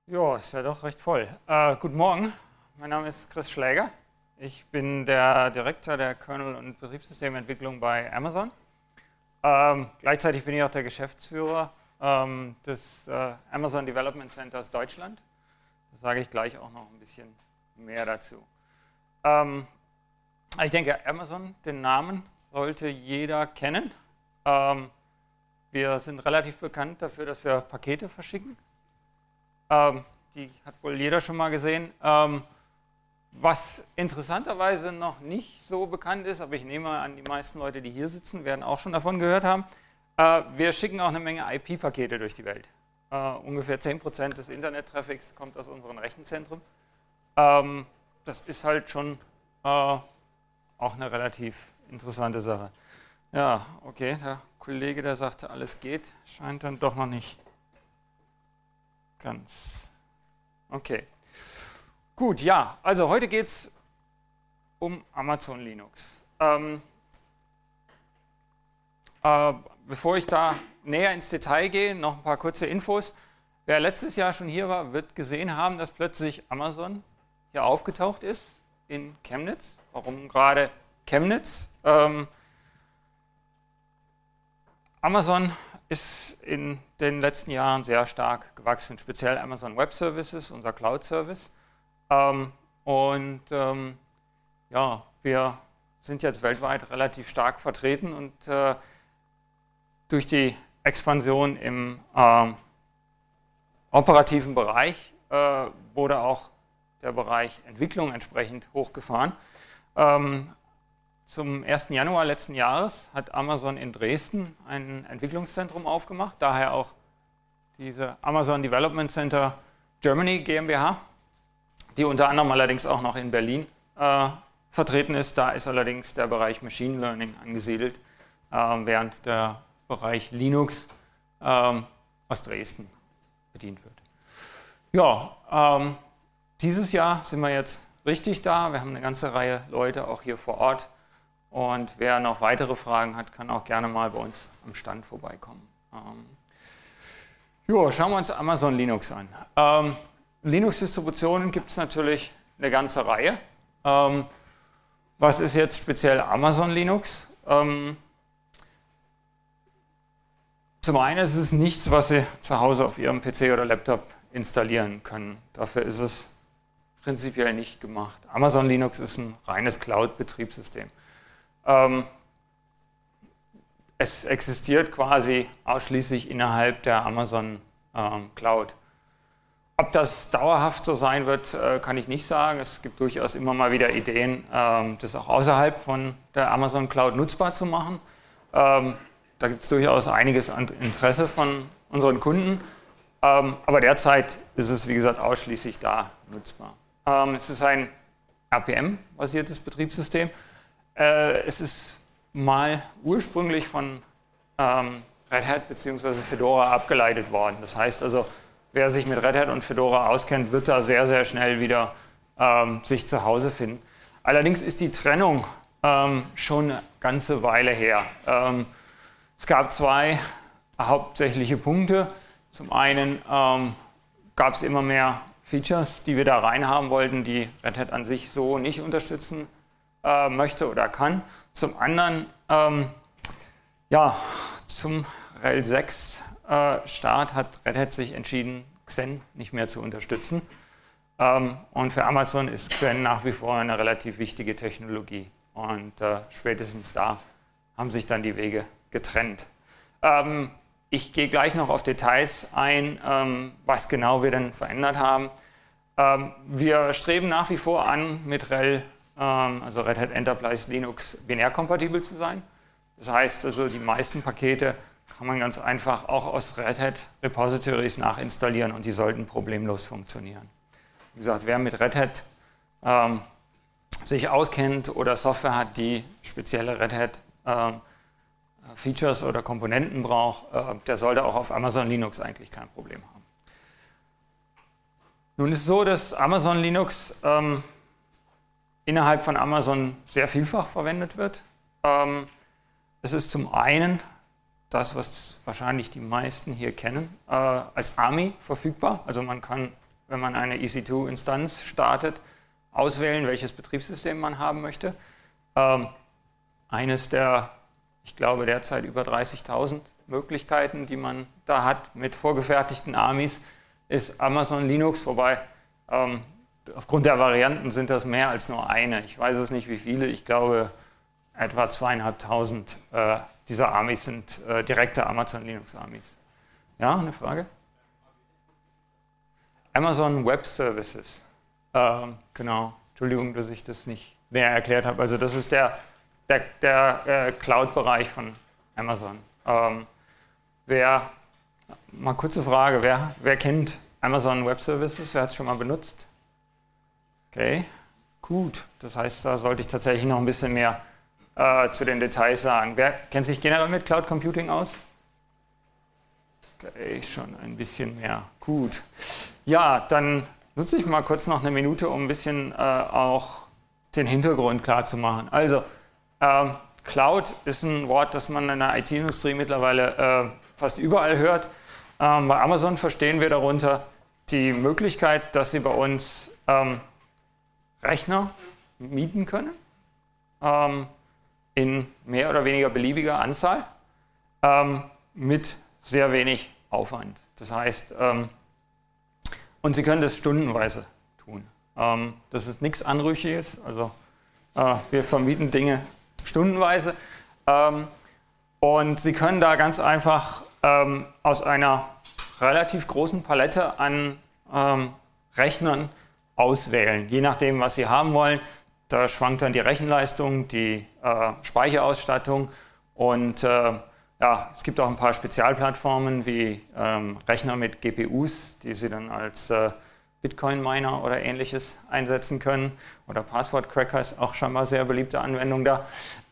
Ja, ist ja doch recht voll. Guten Morgen, mein Name ist Chris Schläger. Ich bin der Direktor der Kernel- und Betriebssystementwicklung bei Amazon. Gleichzeitig bin ich auch der Geschäftsführer des Amazon Development Centers Deutschland. Da sage ich gleich auch noch ein bisschen mehr dazu. Ich denke, Amazon, den Namen sollte jeder kennen. Wir sind relativ bekannt dafür, dass wir Pakete verschicken. Die hat wohl jeder schon mal gesehen. Was interessanterweise noch nicht so bekannt ist, aber ich nehme an, die meisten Leute, die hier sitzen, werden auch schon davon gehört haben. Wir schicken auch eine Menge IP-Pakete durch die Welt. Ungefähr 10% des Internet-Traffics kommt aus unseren Rechenzentren. Das ist halt schon auch eine relativ interessante Sache. Ja, okay, der Kollege, der sagte, alles geht, scheint dann doch noch nicht ganz. Okay. Gut, ja, also heute geht es um Amazon Linux. Bevor ich da näher ins Detail gehe, noch ein paar kurze Infos. Wer letztes Jahr schon hier war, wird gesehen haben, dass plötzlich Amazon hier aufgetaucht ist in Chemnitz. Warum gerade Chemnitz? Amazon ist in den letzten Jahren sehr stark gewachsen, speziell Amazon Web Services, unser Cloud-Service. Ja, wir sind jetzt weltweit relativ stark vertreten und durch die Expansion im operativen Bereich wurde auch der Bereich Entwicklung entsprechend hochgefahren. Zum 1. Januar letzten Jahres hat Amazon in Dresden ein Entwicklungszentrum aufgemacht, daher auch diese Amazon Development Center Germany GmbH, die unter anderem allerdings auch noch in Berlin vertreten ist. Da ist allerdings der Bereich Machine Learning angesiedelt, während der Bereich Linux aus Dresden bedient wird. Ja, dieses Jahr sind wir jetzt richtig da. Wir haben eine ganze Reihe Leute auch hier vor Ort. Und wer noch weitere Fragen hat, kann auch gerne mal bei uns am Stand vorbeikommen. Schauen wir uns Amazon Linux an. Linux-Distributionen gibt es natürlich eine ganze Reihe. Was ist jetzt speziell Amazon Linux? Zum einen ist es nichts, was Sie zu Hause auf Ihrem PC oder Laptop installieren können. Dafür ist es prinzipiell nicht gemacht. Amazon Linux ist ein reines Cloud-Betriebssystem. Es existiert quasi ausschließlich innerhalb der Amazon Cloud. Ob das dauerhaft so sein wird, kann ich nicht sagen. Es gibt durchaus immer mal wieder Ideen, das auch außerhalb von der Amazon Cloud nutzbar zu machen. Da gibt es durchaus einiges an Interesse von unseren Kunden. Aber derzeit ist es, wie gesagt, ausschließlich da nutzbar. Es ist ein RPM-basiertes Betriebssystem. Es ist mal ursprünglich von Red Hat bzw. Fedora abgeleitet worden. Das heißt also, wer sich mit Red Hat und Fedora auskennt, wird da sehr, sehr schnell wieder sich zu Hause finden. Allerdings ist die Trennung schon eine ganze Weile her. Es gab zwei hauptsächliche Punkte. Zum einen gab es immer mehr Features, die wir da reinhaben wollten, die Red Hat an sich so nicht unterstützen möchte oder kann. Zum anderen, zum RHEL 6 Start hat Red Hat sich entschieden, Xen nicht mehr zu unterstützen. Und für Amazon ist Xen nach wie vor eine relativ wichtige Technologie. Und spätestens da haben sich dann die Wege getrennt. Ich gehe gleich noch auf Details ein, was genau wir denn verändert haben. Wir streben nach wie vor an, mit RHEL, also Red Hat Enterprise Linux, binärkompatibel zu sein. Das heißt also, die meisten Pakete kann man ganz einfach auch aus Red Hat Repositories nachinstallieren und die sollten problemlos funktionieren. Wie gesagt, wer mit Red Hat sich auskennt oder Software hat, die spezielle Red Hat Features oder Komponenten braucht, der sollte auch auf Amazon Linux eigentlich kein Problem haben. Nun ist es so, dass Amazon Linux innerhalb von Amazon sehr vielfach verwendet wird. Es ist zum einen das, was wahrscheinlich die meisten hier kennen, als AMI verfügbar. Also man kann wenn man eine EC2-Instanz startet, auswählen, welches Betriebssystem man haben möchte. Eines der, ich glaube, derzeit über 30.000 Möglichkeiten, die man da hat mit vorgefertigten AMIs, ist Amazon Linux, wobei aufgrund der Varianten sind das mehr als nur eine. Ich weiß es nicht, wie viele. Ich glaube, etwa 2.500 dieser AMIs sind direkte Amazon Linux AMIs. Ja, eine Frage? Amazon Web Services. Genau. Entschuldigung, dass ich das nicht näher erklärt habe. Also das ist der Cloud-Bereich von Amazon. Mal kurze Frage, wer kennt Amazon Web Services? Wer hat es schon mal benutzt? Okay, gut. Das heißt, da sollte ich tatsächlich noch ein bisschen mehr zu den Details sagen. Wer kennt sich generell mit Cloud Computing aus? Okay, schon ein bisschen mehr. Gut. Ja, dann nutze ich mal kurz noch eine Minute, um ein bisschen auch den Hintergrund klar zu machen. Also, Cloud ist ein Wort, das man in der IT-Industrie mittlerweile fast überall hört. Bei Amazon verstehen wir darunter die Möglichkeit, dass Sie bei uns Rechner mieten können, in mehr oder weniger beliebiger Anzahl, mit sehr wenig Aufwand. Das heißt, und Sie können das stundenweise tun. Das ist nichts Anrüchiges, also wir vermieten Dinge stundenweise und Sie können da ganz einfach aus einer relativ großen Palette an Rechnern auswählen, je nachdem, was Sie haben wollen. Da schwankt dann die Rechenleistung, die Speicherausstattung und ja, es gibt auch ein paar Spezialplattformen wie Rechner mit GPUs, die Sie dann als Bitcoin-Miner oder ähnliches einsetzen können. Oder Password-Cracker ist auch schon mal sehr beliebte Anwendung da.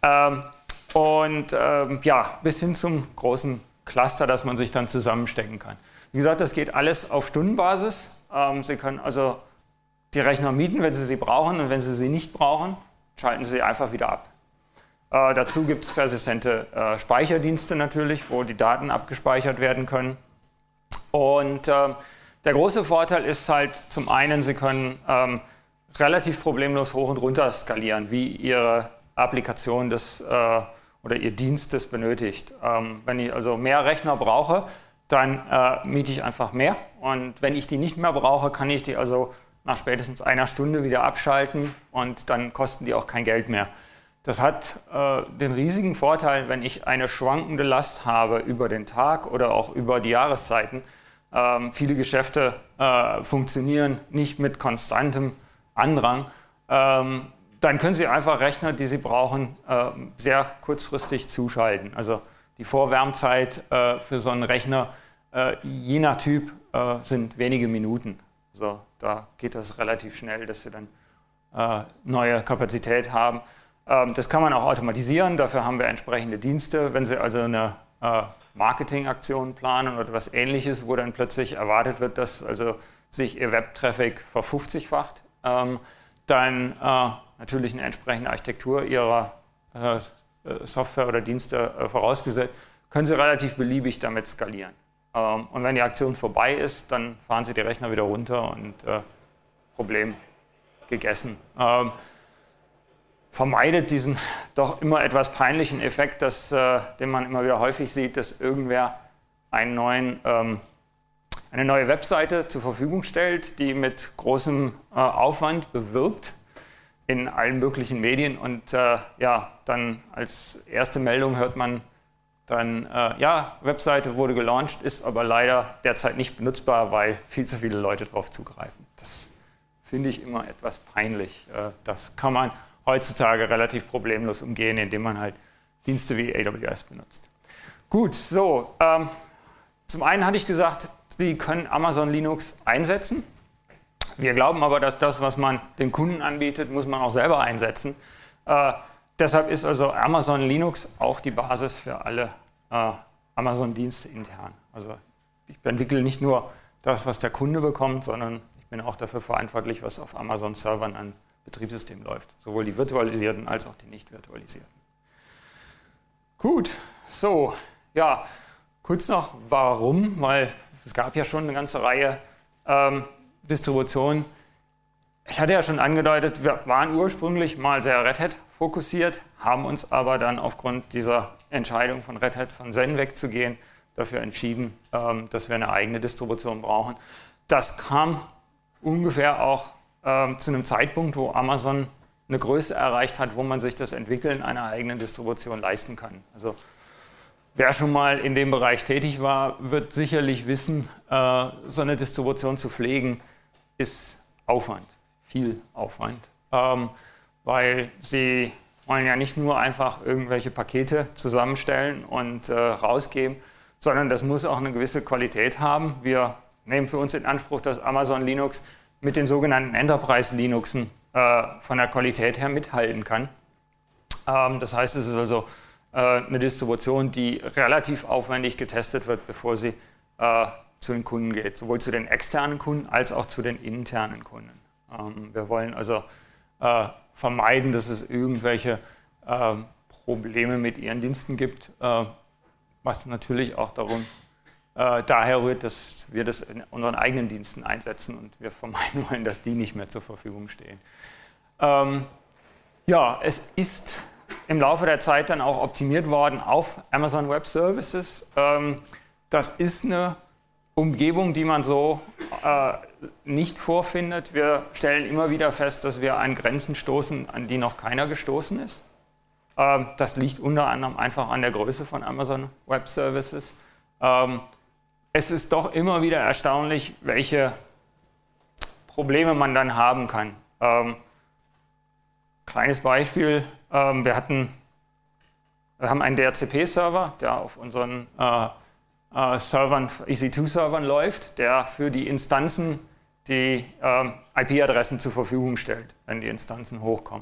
Ja, bis hin zum großen Cluster, das man sich dann zusammenstecken kann. Wie gesagt, das geht alles auf Stundenbasis. Sie können also die Rechner mieten, wenn Sie sie brauchen, und wenn Sie sie nicht brauchen, schalten Sie sie einfach wieder ab. Dazu gibt es persistente Speicherdienste natürlich, wo die Daten abgespeichert werden können. Und der große Vorteil ist halt zum einen, Sie können relativ problemlos hoch und runter skalieren, wie Ihre Applikation oder Ihr Dienst das benötigt. Wenn ich also mehr Rechner brauche, dann miete ich einfach mehr. Und wenn ich die nicht mehr brauche, kann ich die also nach spätestens einer Stunde wieder abschalten und dann kosten die auch kein Geld mehr. Das hat den riesigen Vorteil, wenn ich eine schwankende Last habe über den Tag oder auch über die Jahreszeiten. Viele Geschäfte funktionieren nicht mit konstantem Andrang. Dann können Sie einfach Rechner, die Sie brauchen, sehr kurzfristig zuschalten. Also die Vorwärmzeit für so einen Rechner, je nach Typ, sind wenige Minuten. Also da geht das relativ schnell, dass Sie dann neue Kapazität haben. Das kann man auch automatisieren, dafür haben wir entsprechende Dienste. Wenn Sie also eine Marketingaktion planen oder etwas Ähnliches, wo dann plötzlich erwartet wird, dass also sich Ihr Web-Traffic verfünfzigfacht, dann natürlich eine entsprechende Architektur Ihrer Software oder Dienste vorausgesetzt, können Sie relativ beliebig damit skalieren. Und wenn die Aktion vorbei ist, dann fahren Sie die Rechner wieder runter und Problem gegessen. Vermeidet diesen doch immer etwas peinlichen Effekt, den man immer wieder häufig sieht, dass irgendwer eine neue Webseite zur Verfügung stellt, die mit großem Aufwand bewirbt in allen möglichen Medien und ja, dann als erste Meldung hört man dann, ja, Webseite wurde gelauncht, ist aber leider derzeit nicht benutzbar, weil viel zu viele Leute darauf zugreifen. Das finde ich immer etwas peinlich. Das kann man heutzutage relativ problemlos umgehen, indem man halt Dienste wie AWS benutzt. Gut, so, zum einen hatte ich gesagt, Sie können Amazon Linux einsetzen. Wir glauben aber, dass das, was man dem Kunden anbietet, muss man auch selber einsetzen. Deshalb ist also Amazon Linux auch die Basis für alle Amazon-Dienste intern. Also ich entwickle nicht nur das, was der Kunde bekommt, sondern ich bin auch dafür verantwortlich, was auf Amazon-Servern an Betriebssystem läuft. Sowohl die virtualisierten als auch die nicht virtualisierten. Gut, so, ja, kurz noch warum, weil es gab ja schon eine ganze Reihe Distributionen. Ich hatte ja schon angedeutet, wir waren ursprünglich mal sehr Red Hat fokussiert, haben uns aber dann aufgrund dieser Entscheidung von Red Hat von Zen wegzugehen, dafür entschieden, dass wir eine eigene Distribution brauchen. Das kam ungefähr auch zu einem Zeitpunkt, wo Amazon eine Größe erreicht hat, wo man sich das Entwickeln einer eigenen Distribution leisten kann. Also wer schon mal in dem Bereich tätig war, wird sicherlich wissen, so eine Distribution zu pflegen, ist Aufwand, viel Aufwand, weil sie wollen ja nicht nur einfach irgendwelche Pakete zusammenstellen und rausgeben, sondern das muss auch eine gewisse Qualität haben. Wir nehmen für uns in Anspruch, dass Amazon Linux mit den sogenannten Enterprise Linuxen von der Qualität her mithalten kann. Das heißt, es ist also eine Distribution, die relativ aufwendig getestet wird, bevor sie zu den Kunden geht, sowohl zu den externen Kunden als auch zu den internen Kunden. Wir wollen also vermeiden, dass es irgendwelche Probleme mit ihren Diensten gibt, was natürlich auch daher rührt, dass wir das in unseren eigenen Diensten einsetzen und wir vermeiden wollen, dass die nicht mehr zur Verfügung stehen. Ja, es ist im Laufe der Zeit dann auch optimiert worden auf Amazon Web Services. Das ist eine Umgebung, die man so nicht vorfindet. Wir stellen immer wieder fest, dass wir an Grenzen stoßen, an die noch keiner gestoßen ist. Das liegt unter anderem einfach an der Größe von Amazon Web Services. Es ist doch immer wieder erstaunlich, welche Probleme man dann haben kann. Kleines Beispiel, wir haben einen DHCP-Server, der auf unseren Servern, EC2-Servern läuft, der für die Instanzen die IP-Adressen zur Verfügung stellt, wenn die Instanzen hochkommen.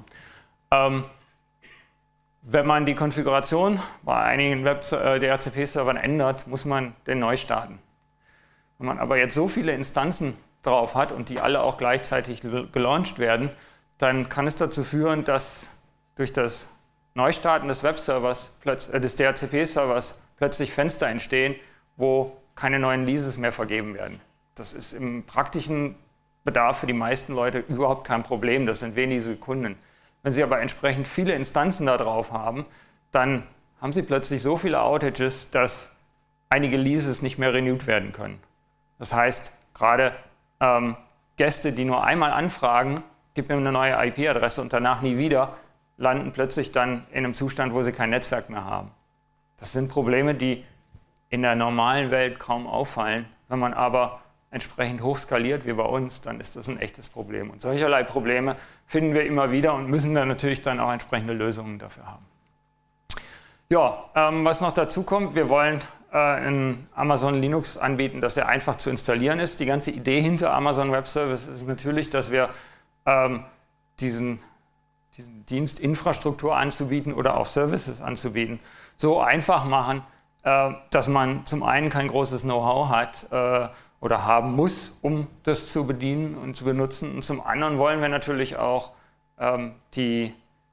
Wenn man die Konfiguration bei einigen DHCP-Servern ändert, muss man den neu starten. Wenn man aber jetzt so viele Instanzen drauf hat und die alle auch gleichzeitig gelauncht werden, dann kann es dazu führen, dass durch das Neustarten des Webservers, des DHCP-Servers plötzlich Fenster entstehen, wo keine neuen Leases mehr vergeben werden. Das ist im praktischen Bedarf für die meisten Leute überhaupt kein Problem, das sind wenige Sekunden. Wenn Sie aber entsprechend viele Instanzen da drauf haben, dann haben Sie plötzlich so viele Outages, dass einige Leases nicht mehr renewed werden können. Das heißt, gerade Gäste, die nur einmal anfragen, gib mir eine neue IP-Adresse und danach nie wieder, landen plötzlich dann in einem Zustand, wo sie kein Netzwerk mehr haben. Das sind Probleme, die in der normalen Welt kaum auffallen. Wenn man aber entsprechend hoch skaliert wie bei uns, dann ist das ein echtes Problem. Und solcherlei Probleme finden wir immer wieder und müssen dann natürlich dann auch entsprechende Lösungen dafür haben. Ja, was noch dazu kommt, wir wollen ein Amazon Linux anbieten, das sehr einfach zu installieren ist. Die ganze Idee hinter Amazon Web Services ist natürlich, dass wir diesen Dienst Infrastruktur anzubieten oder auch Services anzubieten, so einfach machen, dass man zum einen kein großes Know-how hat oder haben muss, um das zu bedienen und zu benutzen. Und zum anderen wollen wir natürlich auch die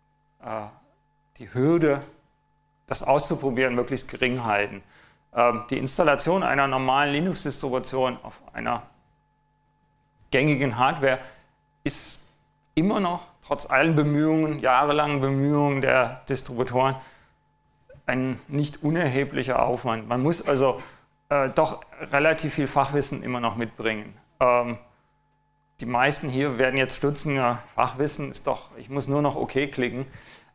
Hürde, das auszuprobieren, möglichst gering halten. Die Installation einer normalen Linux-Distribution auf einer gängigen Hardware ist immer noch, trotz allen Bemühungen, jahrelangen Bemühungen der Distributoren, ein nicht unerheblicher Aufwand. Man muss also doch relativ viel Fachwissen immer noch mitbringen. Die meisten hier werden jetzt stutzen, ja, Fachwissen ist doch, ich muss nur noch OK klicken.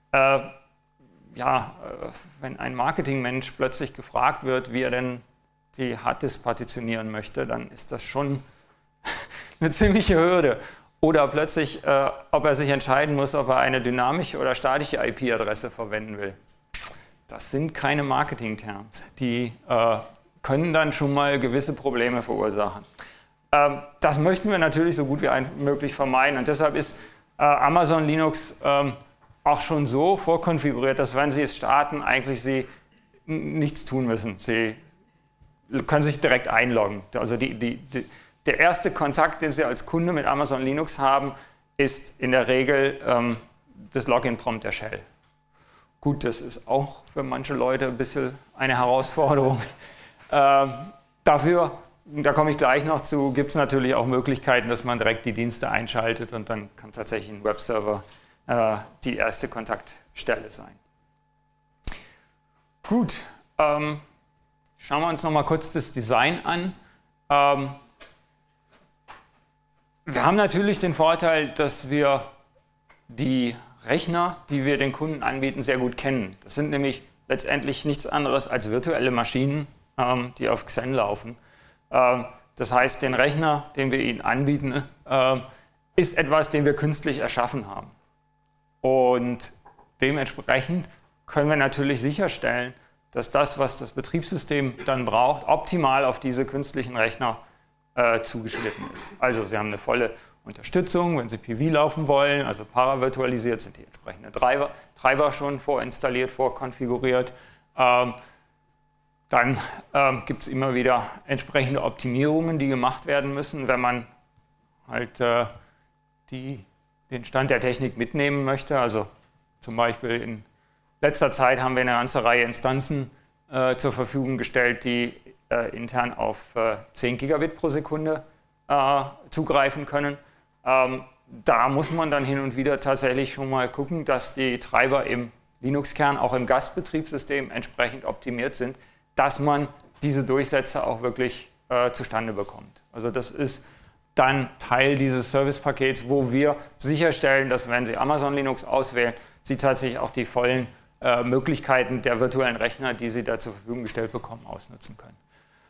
Wenn ein Marketingmensch plötzlich gefragt wird, wie er denn die Harddisk partitionieren möchte, dann ist das schon eine ziemliche Hürde. Oder plötzlich, ob er sich entscheiden muss, ob er eine dynamische oder statische IP-Adresse verwenden will. Das sind keine Marketing-Terms. Die können dann schon mal gewisse Probleme verursachen. Das möchten wir natürlich so gut wie möglich vermeiden. Und deshalb ist Amazon Linux auch schon so vorkonfiguriert, dass wenn Sie es starten, eigentlich Sie nichts tun müssen. Sie können sich direkt einloggen. Also der erste Kontakt, den Sie als Kunde mit Amazon Linux haben, ist in der Regel das Login-Prompt der Shell. Gut, das ist auch für manche Leute ein bisschen eine Herausforderung. Dafür da komme ich gleich noch zu, gibt es natürlich auch Möglichkeiten, dass man direkt die Dienste einschaltet und dann kann tatsächlich ein Webserver die erste Kontaktstelle sein. Gut, schauen wir uns noch mal kurz das Design an. Wir haben natürlich den Vorteil, dass wir die Rechner, die wir den Kunden anbieten, sehr gut kennen. Das sind nämlich letztendlich nichts anderes als virtuelle Maschinen, die auf Xen laufen. Das heißt, den Rechner, den wir Ihnen anbieten, ist etwas, den wir künstlich erschaffen haben. Und dementsprechend können wir natürlich sicherstellen, dass das, was das Betriebssystem dann braucht, optimal auf diese künstlichen Rechner zugeschnitten ist. Also Sie haben eine volle Unterstützung, wenn Sie PV laufen wollen, also paravirtualisiert, sind die entsprechenden Treiber schon vorinstalliert, vorkonfiguriert. Dann gibt es immer wieder entsprechende Optimierungen, die gemacht werden müssen, wenn man halt den Stand der Technik mitnehmen möchte. Also zum Beispiel in letzter Zeit haben wir eine ganze Reihe Instanzen zur Verfügung gestellt, die intern auf 10 Gigabit pro Sekunde zugreifen können. Da muss man dann hin und wieder tatsächlich schon mal gucken, dass die Treiber im Linux-Kern, auch im Gastbetriebssystem entsprechend optimiert sind, dass man diese Durchsätze auch wirklich zustande bekommt. Also das ist dann Teil dieses Service-Pakets, wo wir sicherstellen, dass wenn Sie Amazon Linux auswählen, Sie tatsächlich auch die vollen Möglichkeiten der virtuellen Rechner, die Sie da zur Verfügung gestellt bekommen, ausnutzen können.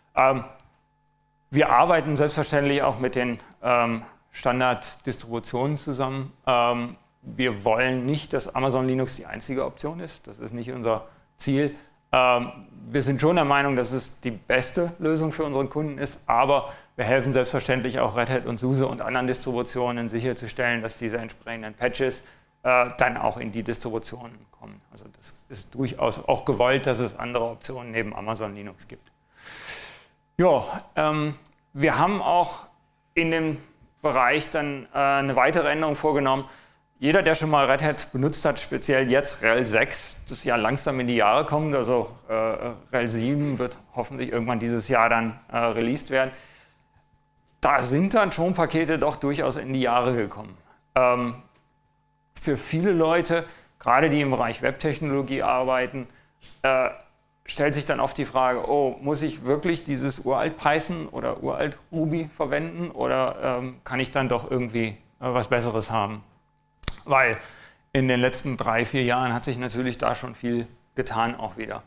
Wir arbeiten selbstverständlich auch mit den Standarddistributionen zusammen. Wir wollen nicht, dass Amazon Linux die einzige Option ist. Das ist nicht unser Ziel. Wir sind schon der Meinung, dass es die beste Lösung für unseren Kunden ist, aber wir helfen selbstverständlich auch Red Hat und SUSE und anderen Distributionen sicherzustellen, dass diese entsprechenden Patches dann auch in die Distributionen kommen. Also das ist durchaus auch gewollt, dass es andere Optionen neben Amazon Linux gibt. Ja, wir haben auch in dem Bereich dann eine weitere Änderung vorgenommen. Jeder, der schon mal Red Hat benutzt hat, speziell jetzt RHEL 6, das ja langsam in die Jahre kommt, also RHEL 7 wird hoffentlich irgendwann dieses Jahr dann released werden, da sind dann schon Pakete doch durchaus in die Jahre gekommen. Für viele Leute, gerade die im Bereich Webtechnologie arbeiten, stellt sich dann oft die Frage, oh, muss ich wirklich dieses uralt Python oder uralt Ruby verwenden oder kann ich dann doch irgendwie was Besseres haben? Weil in den letzten 3-4 Jahren hat sich natürlich da schon viel getan auch wieder.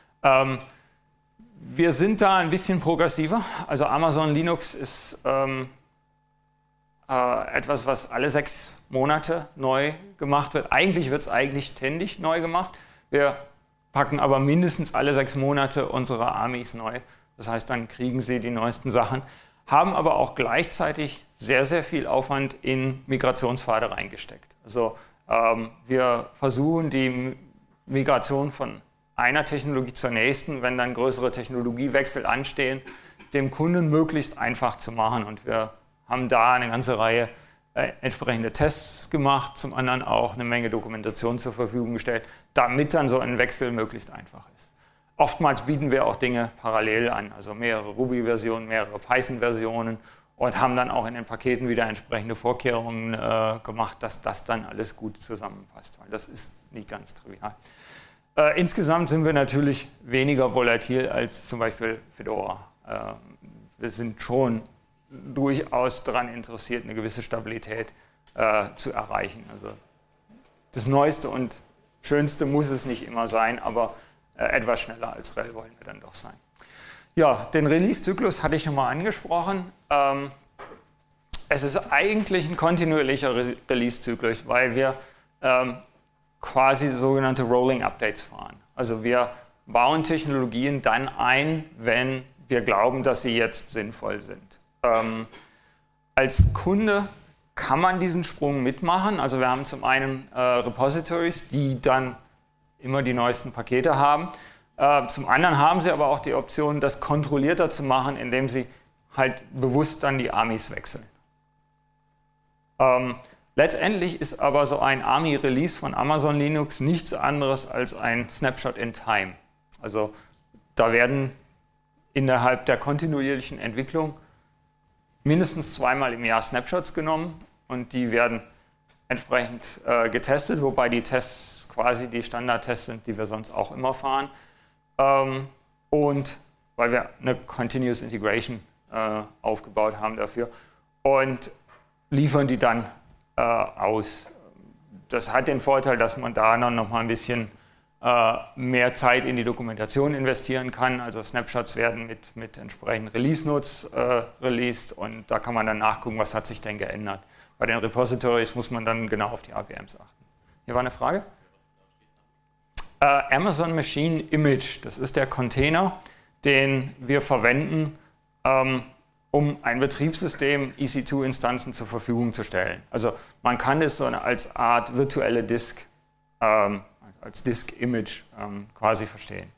Wir sind da ein bisschen progressiver. Also Amazon Linux ist etwas, was alle 6 Monate neu gemacht wird. Eigentlich wird es ständig neu gemacht. Wir packen aber mindestens alle 6 Monate unsere Armies neu. Das heißt, dann kriegen sie die neuesten Sachen. Haben aber auch gleichzeitig sehr, sehr viel Aufwand in Migrationspfade reingesteckt. Also wir versuchen die Migration von einer Technologie zur nächsten, wenn dann größere Technologiewechsel anstehen, dem Kunden möglichst einfach zu machen. Und wir haben da eine ganze Reihe entsprechende Tests gemacht, zum anderen auch eine Menge Dokumentation zur Verfügung gestellt, damit dann so ein Wechsel möglichst einfach ist. Oftmals bieten wir auch Dinge parallel an, also mehrere Ruby-Versionen, mehrere Python-Versionen und haben dann auch in den Paketen wieder entsprechende Vorkehrungen gemacht, dass das dann alles gut zusammenpasst, weil das ist nicht ganz trivial. Insgesamt sind wir natürlich weniger volatil als zum Beispiel Fedora. Wir sind schon durchaus daran interessiert, eine gewisse Stabilität zu erreichen. Also das Neueste und Schönste muss es nicht immer sein, aber etwas schneller als RHEL wollen wir dann doch sein. Ja, den Release-Zyklus hatte ich schon mal angesprochen. Es ist eigentlich ein kontinuierlicher Release-Zyklus, weil wir quasi sogenannte Rolling Updates fahren. Also wir bauen Technologien dann ein, wenn wir glauben, dass sie jetzt sinnvoll sind. Als Kunde kann man diesen Sprung mitmachen. Also wir haben zum einen Repositories, die dann immer die neuesten Pakete haben. Zum anderen haben sie aber auch die Option, das kontrollierter zu machen, indem sie halt bewusst dann die Armies wechseln. Letztendlich ist aber so ein Army-Release von Amazon Linux nichts anderes als ein Snapshot in Time. Also da werden innerhalb der kontinuierlichen Entwicklung mindestens zweimal im Jahr Snapshots genommen und die werden entsprechend getestet, wobei die Tests quasi die Standardtests sind, die wir sonst auch immer fahren. Und weil wir eine Continuous Integration aufgebaut haben dafür und liefern die dann aus. Das hat den Vorteil, dass man da noch mal ein bisschen mehr Zeit in die Dokumentation investieren kann. Also Snapshots werden mit entsprechenden Release-Notes released und da kann man dann nachgucken, was hat sich denn geändert. Bei den Repositories muss man dann genau auf die APMs achten. Hier war eine Frage? Amazon Machine Image, das ist der Container, den wir verwenden, um ein Betriebssystem EC2-Instanzen zur Verfügung zu stellen. Also man kann es so als Art virtuelle Disk, als Disk-Image quasi verstehen.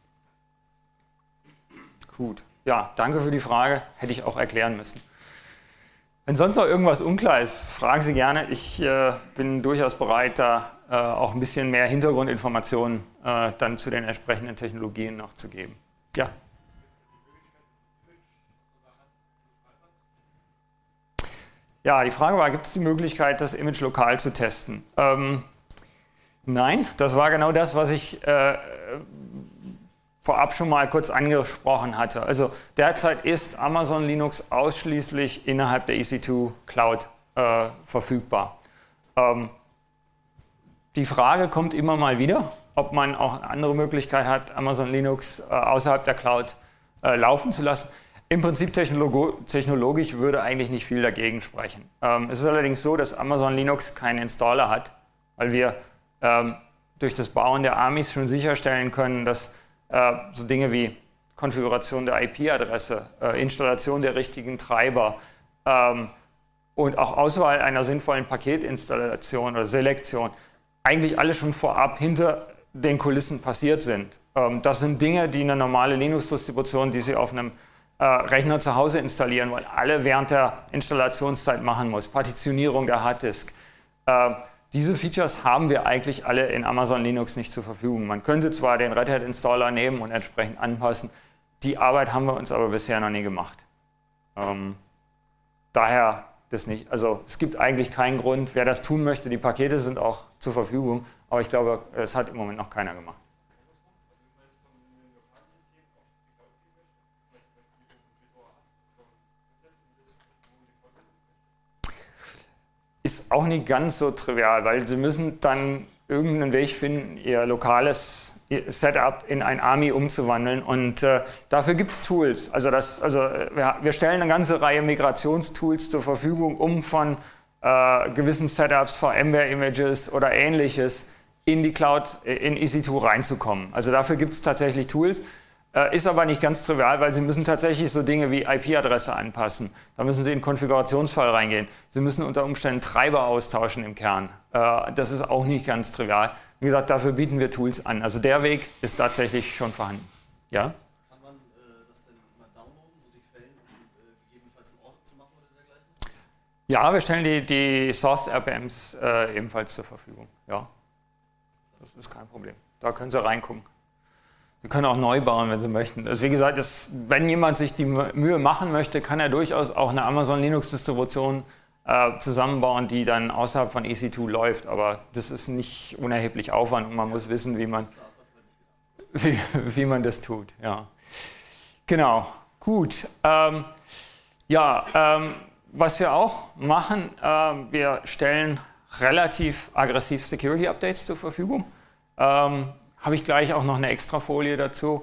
Gut, ja, danke für die Frage, hätte ich auch erklären müssen. Wenn sonst noch irgendwas unklar ist, fragen Sie gerne. Ich bin durchaus bereit, da auch ein bisschen mehr Hintergrundinformationen dann zu den entsprechenden Technologien noch zu geben. Ja. Ja, die Frage war, gibt es die Möglichkeit, das Image lokal zu testen? Nein, das war genau das, was ich vorab schon mal kurz angesprochen hatte. Also derzeit ist Amazon Linux ausschließlich innerhalb der EC2 Cloud verfügbar. Die Frage kommt immer mal wieder, ob man auch eine andere Möglichkeit hat, Amazon Linux außerhalb der Cloud laufen zu lassen. Im Prinzip technologisch würde eigentlich nicht viel dagegen sprechen. Es ist allerdings so, dass Amazon Linux keinen Installer hat, weil wir durch das Bauen der AMIs schon sicherstellen können, dass so Dinge wie Konfiguration der IP-Adresse, Installation der richtigen Treiber und auch Auswahl einer sinnvollen Paketinstallation oder Selektion eigentlich alle schon vorab hinter den Kulissen passiert sind. Das sind Dinge, die eine normale Linux-Distribution, die Sie auf einem Rechner zu Hause installieren, weil alle während der Installationszeit machen muss. Partitionierung der Harddisk. Diese Features haben wir eigentlich alle in Amazon Linux nicht zur Verfügung. Man könnte zwar den Red Hat Installer nehmen und entsprechend anpassen, die Arbeit haben wir uns aber bisher noch nie gemacht. Daher das nicht. Also es gibt eigentlich keinen Grund, wer das tun möchte. Die Pakete sind auch zur Verfügung, aber ich glaube, es hat im Moment noch keiner gemacht. Ist auch nicht ganz so trivial, weil Sie müssen dann irgendeinen Weg finden, Ihr lokales Setup in ein AMI umzuwandeln und dafür gibt es Tools. Also wir stellen eine ganze Reihe Migrationstools zur Verfügung, um von gewissen Setups, VMware-Images oder ähnliches in die Cloud, in EC2 reinzukommen. Also dafür gibt es tatsächlich Tools. Ist aber nicht ganz trivial, weil Sie müssen tatsächlich so Dinge wie IP-Adresse anpassen. Da müssen Sie in den Konfigurationsfall reingehen. Sie müssen unter Umständen Treiber austauschen im Kern. Das ist auch nicht ganz trivial. Wie gesagt, dafür bieten wir Tools an. Also der Weg ist tatsächlich schon vorhanden. Ja? Kann man das denn mal downloaden, so die Quellen, um gegebenenfalls ein Audit zu machen oder dergleichen? Ja, wir stellen die Source-RPMs ebenfalls zur Verfügung. Ja, das ist kein Problem. Da können Sie reingucken. Sie können auch neu bauen, wenn Sie möchten. Also wie gesagt, wenn jemand sich die Mühe machen möchte, kann er durchaus auch eine Amazon Linux-Distribution zusammenbauen, die dann außerhalb von EC2 läuft. Aber das ist nicht unerheblich Aufwand und man muss wissen, wie man das tut. Ja. Genau, gut. Was wir auch machen, wir stellen relativ aggressiv Security-Updates zur Verfügung. Habe ich gleich auch noch eine extra Folie dazu.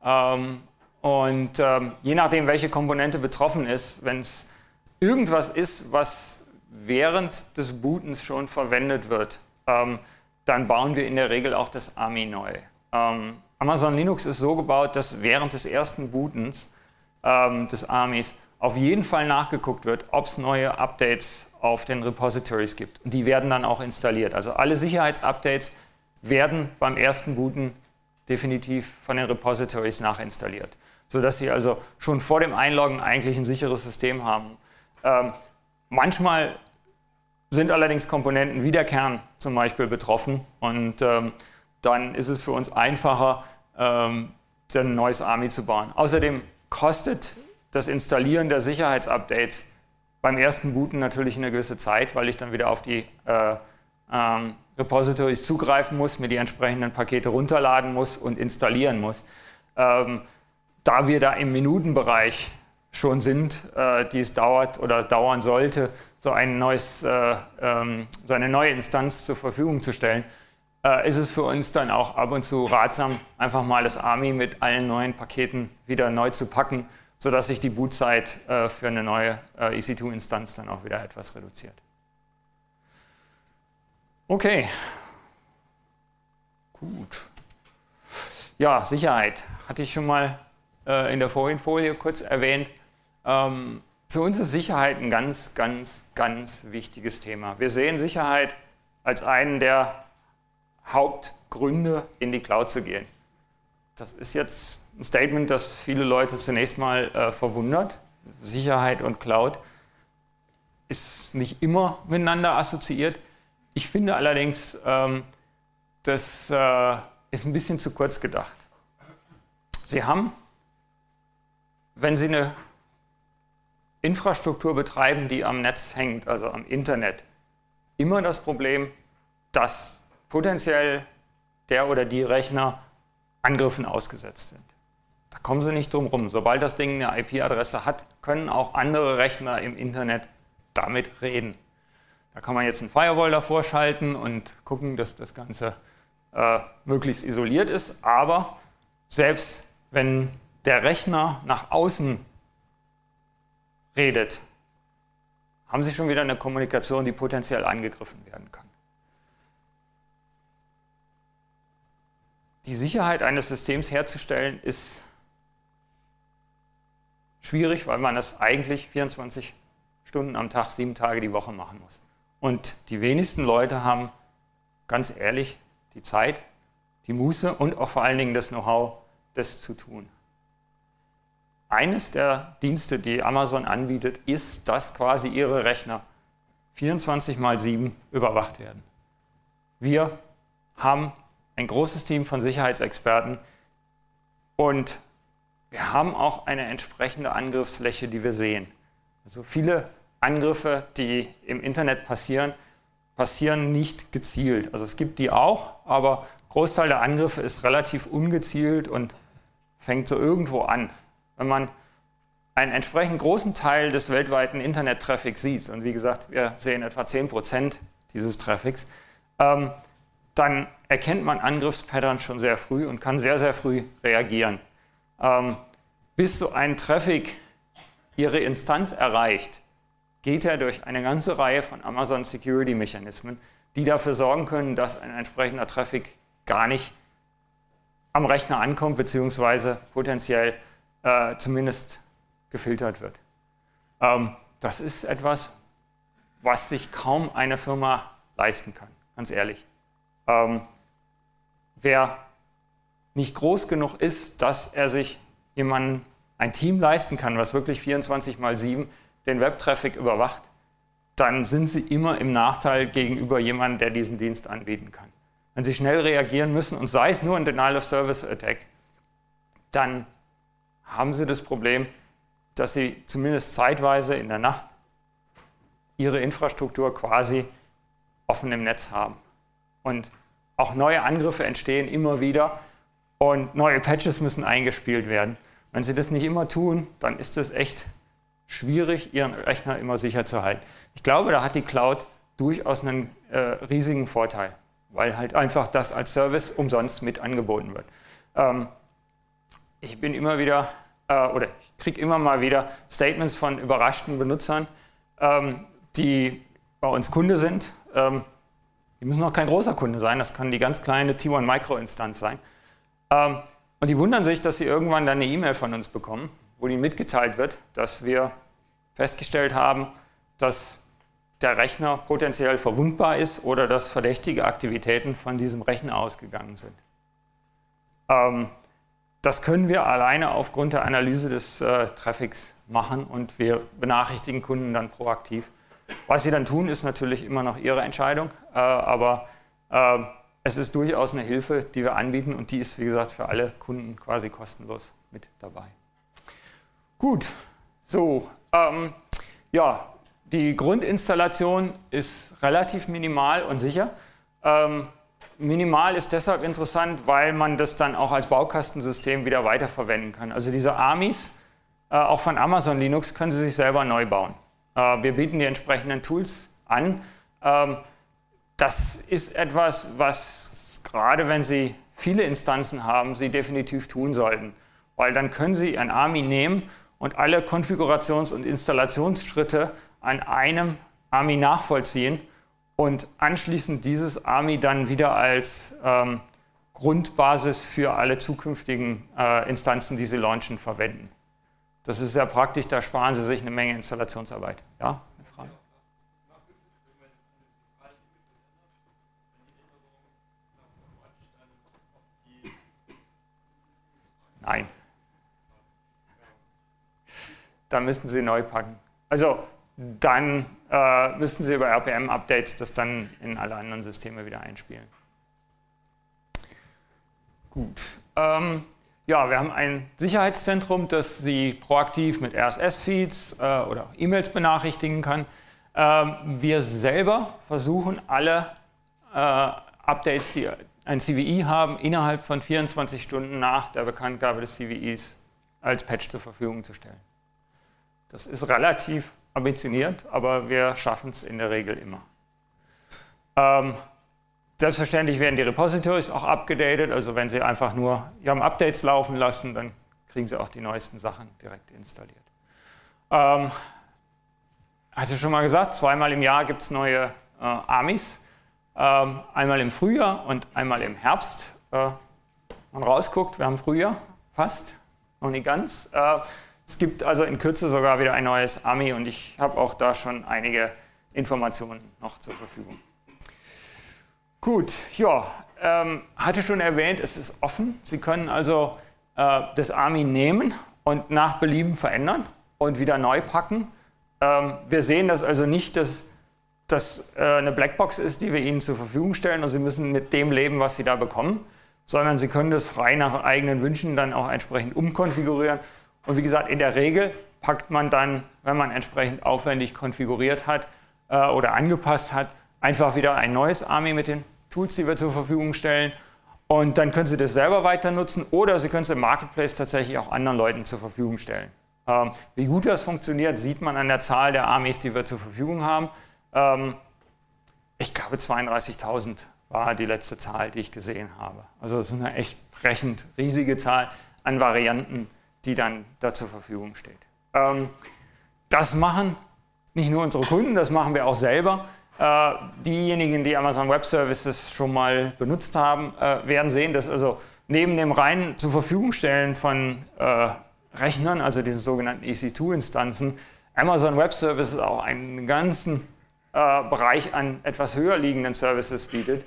Je nachdem, welche Komponente betroffen ist, wenn es irgendwas ist, was während des Bootens schon verwendet wird, dann bauen wir in der Regel auch das AMI neu. Amazon Linux ist so gebaut, dass während des ersten Bootens des AMIs auf jeden Fall nachgeguckt wird, ob es neue Updates auf den Repositories gibt. Und die werden dann auch installiert. Also alle Sicherheitsupdates werden beim ersten Booten definitiv von den Repositories nachinstalliert, sodass Sie also schon vor dem Einloggen eigentlich ein sicheres System haben. Manchmal sind allerdings Komponenten wie der Kern zum Beispiel betroffen und dann ist es für uns einfacher, ein neues AMI zu bauen. Außerdem kostet das Installieren der Sicherheitsupdates beim ersten Booten natürlich eine gewisse Zeit, weil ich dann wieder auf die Repositories zugreifen muss, mir die entsprechenden Pakete runterladen muss und installieren muss. Da wir da im Minutenbereich schon sind, die es dauert oder dauern sollte, so eine neue Instanz zur Verfügung zu stellen, ist es für uns dann auch ab und zu ratsam, einfach mal das AMI mit allen neuen Paketen wieder neu zu packen, sodass sich die Bootzeit für eine neue EC2-Instanz dann auch wieder etwas reduziert. Okay, gut. Ja, Sicherheit hatte ich schon mal in der vorigen Folie kurz erwähnt. Für uns ist Sicherheit ein ganz, ganz, ganz wichtiges Thema. Wir sehen Sicherheit als einen der Hauptgründe, in die Cloud zu gehen. Das ist jetzt ein Statement, das viele Leute zunächst mal verwundert. Sicherheit und Cloud ist nicht immer miteinander assoziiert. Ich finde allerdings, das ist ein bisschen zu kurz gedacht. Sie haben, wenn Sie eine Infrastruktur betreiben, die am Netz hängt, also am Internet, immer das Problem, dass potenziell der oder die Rechner Angriffen ausgesetzt sind. Da kommen Sie nicht drum rum. Sobald das Ding eine IP-Adresse hat, können auch andere Rechner im Internet damit reden. Da kann man jetzt einen Firewall davor schalten und gucken, dass das Ganze möglichst isoliert ist. Aber selbst wenn der Rechner nach außen redet, haben Sie schon wieder eine Kommunikation, die potenziell angegriffen werden kann. Die Sicherheit eines Systems herzustellen ist schwierig, weil man das eigentlich 24 Stunden am Tag, 7 Tage die Woche machen muss. Und die wenigsten Leute haben, ganz ehrlich, die Zeit, die Muße und auch vor allen Dingen das Know-how, das zu tun. Eines der Dienste, die Amazon anbietet, ist, dass quasi ihre Rechner 24/7 überwacht werden. Wir haben ein großes Team von Sicherheitsexperten und wir haben auch eine entsprechende Angriffsfläche, die wir sehen. Also viele Angriffe, die im Internet passieren, passieren nicht gezielt. Also es gibt die auch, aber Großteil der Angriffe ist relativ ungezielt und fängt so irgendwo an. Wenn man einen entsprechend großen Teil des weltweiten Internet-Traffics sieht, und wie gesagt, wir sehen etwa 10% dieses Traffics, dann erkennt man Angriffspattern schon sehr früh und kann sehr, sehr früh reagieren. Bis so ein Traffic Ihre Instanz erreicht, geht er durch eine ganze Reihe von Amazon Security Mechanismen, die dafür sorgen können, dass ein entsprechender Traffic gar nicht am Rechner ankommt, beziehungsweise potenziell zumindest gefiltert wird. Das ist etwas, was sich kaum eine Firma leisten kann, ganz ehrlich. Wer nicht groß genug ist, dass er sich ein Team leisten kann, was wirklich 24/7 den Webtraffic überwacht, dann sind Sie immer im Nachteil gegenüber jemandem, der diesen Dienst anbieten kann. Wenn Sie schnell reagieren müssen, und sei es nur ein Denial-of-Service-Attack, dann haben Sie das Problem, dass Sie zumindest zeitweise in der Nacht Ihre Infrastruktur quasi offen im Netz haben. Und auch neue Angriffe entstehen immer wieder und neue Patches müssen eingespielt werden. Wenn Sie das nicht immer tun, dann ist es echt schwierig, Ihren Rechner immer sicher zu halten. Ich glaube, da hat die Cloud durchaus einen riesigen Vorteil, weil halt einfach das als Service umsonst mit angeboten wird. Ich bin immer wieder, oder ich kriege immer mal wieder Statements von überraschten Benutzern, die bei uns Kunde sind. Die müssen auch kein großer Kunde sein, das kann die ganz kleine T1 Micro-Instanz sein. Und die wundern sich, dass sie irgendwann dann eine E-Mail von uns bekommen, wo ihnen mitgeteilt wird, dass wir festgestellt haben, dass der Rechner potenziell verwundbar ist oder dass verdächtige Aktivitäten von diesem Rechner ausgegangen sind. Das können wir alleine aufgrund der Analyse des Traffics machen und wir benachrichtigen Kunden dann proaktiv. Was sie dann tun, ist natürlich immer noch ihre Entscheidung, aber es ist durchaus eine Hilfe, die wir anbieten und die ist, wie gesagt, für alle Kunden quasi kostenlos mit dabei. Gut, so, ja, die Grundinstallation ist relativ minimal und sicher. Minimal ist deshalb interessant, weil man das dann auch als Baukastensystem wieder weiterverwenden kann. Also diese AMIs, auch von Amazon Linux, können Sie sich selber neu bauen. Wir bieten die entsprechenden Tools an. Das ist etwas, was gerade wenn Sie viele Instanzen haben, Sie definitiv tun sollten. Weil dann können Sie ein AMI nehmen und alle Konfigurations- und Installationsschritte an einem AMI nachvollziehen und anschließend dieses AMI dann wieder als Grundbasis für alle zukünftigen Instanzen, die Sie launchen, verwenden. Das ist sehr praktisch, da sparen Sie sich eine Menge Installationsarbeit. Ja, eine Frage? Nein. Da müssten Sie neu packen. Also dann müssten Sie über RPM-Updates das dann in alle anderen Systeme wieder einspielen. Gut. Ja, wir haben ein Sicherheitszentrum, das Sie proaktiv mit RSS-Feeds oder E-Mails benachrichtigen kann. Wir selber versuchen alle Updates, die ein CVE haben, innerhalb von 24 Stunden nach der Bekanntgabe des CVEs als Patch zur Verfügung zu stellen. Das ist relativ ambitioniert, aber wir schaffen es in der Regel immer. Selbstverständlich werden die Repositories auch abgedatet, also wenn Sie einfach nur Ihrem Updates laufen lassen, dann kriegen Sie auch die neuesten Sachen direkt installiert. Hatte schon mal gesagt, zweimal im Jahr gibt es neue AMIs, einmal im Frühjahr und einmal im Herbst. Man rausguckt, wir haben Frühjahr fast, noch nicht ganz. Es gibt also in Kürze sogar wieder ein neues AMI und ich habe auch da schon einige Informationen noch zur Verfügung. Gut, ja, hatte schon erwähnt, es ist offen. Sie können also das AMI nehmen und nach Belieben verändern und wieder neu packen. Wir sehen das also nicht, dass das eine Blackbox ist, die wir Ihnen zur Verfügung stellen und Sie müssen mit dem leben, was Sie da bekommen, sondern Sie können das frei nach eigenen Wünschen dann auch entsprechend umkonfigurieren. Und wie gesagt, in der Regel packt man dann, wenn man entsprechend aufwendig konfiguriert hat oder angepasst hat, einfach wieder ein neues AMI mit den Tools, die wir zur Verfügung stellen. Und dann können Sie das selber weiter nutzen oder Sie können es im Marketplace tatsächlich auch anderen Leuten zur Verfügung stellen. Wie gut das funktioniert, sieht man an der Zahl der AMIs, die wir zur Verfügung haben. Ich glaube 32.000 war die letzte Zahl, die ich gesehen habe. Also das ist eine echt brechend riesige Zahl an Varianten, die dann da zur Verfügung steht. Das machen nicht nur unsere Kunden, das machen wir auch selber. Diejenigen, die Amazon Web Services schon mal benutzt haben, werden sehen, dass also neben dem reinen zur Verfügung stellen von Rechnern, also diese sogenannten EC2-Instanzen, Amazon Web Services auch einen ganzen Bereich an etwas höher liegenden Services bietet.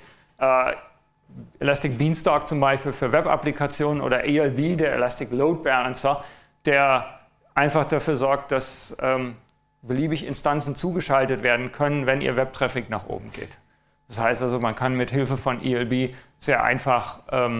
Elastic Beanstalk zum Beispiel für Web-Applikationen oder ELB, der Elastic Load Balancer, der einfach dafür sorgt, dass beliebig Instanzen zugeschaltet werden können, wenn Ihr Web-Traffic nach oben geht. Das heißt also, man kann mit Hilfe von ELB sehr einfach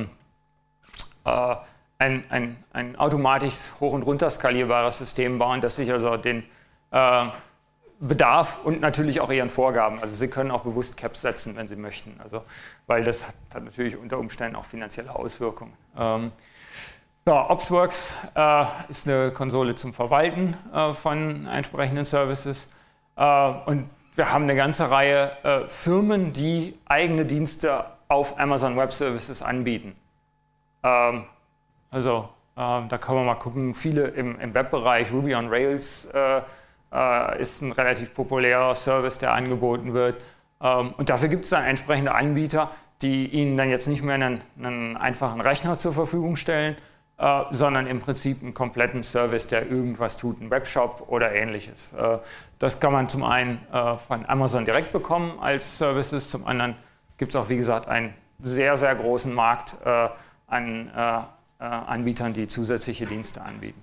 ein automatisch hoch- und runter skalierbares System bauen, das sich also den Bedarf und natürlich auch Ihren Vorgaben, also Sie können auch bewusst Caps setzen, wenn Sie möchten, also, weil das hat natürlich unter Umständen auch finanzielle Auswirkungen. Ja, Opsworks ist eine Konsole zum Verwalten von entsprechenden Services und wir haben eine ganze Reihe Firmen, die eigene Dienste auf Amazon Web Services anbieten. Da kann man mal gucken, viele im Webbereich, Ruby on Rails ist ein relativ populärer Service, der angeboten wird. Und dafür gibt es dann entsprechende Anbieter, die Ihnen dann jetzt nicht mehr einen einfachen Rechner zur Verfügung stellen, sondern im Prinzip einen kompletten Service, der irgendwas tut, einen Webshop oder ähnliches. Das kann man zum einen von Amazon direkt bekommen als Services, zum anderen gibt es auch, wie gesagt, einen sehr, sehr großen Markt an Anbietern, die zusätzliche Dienste anbieten.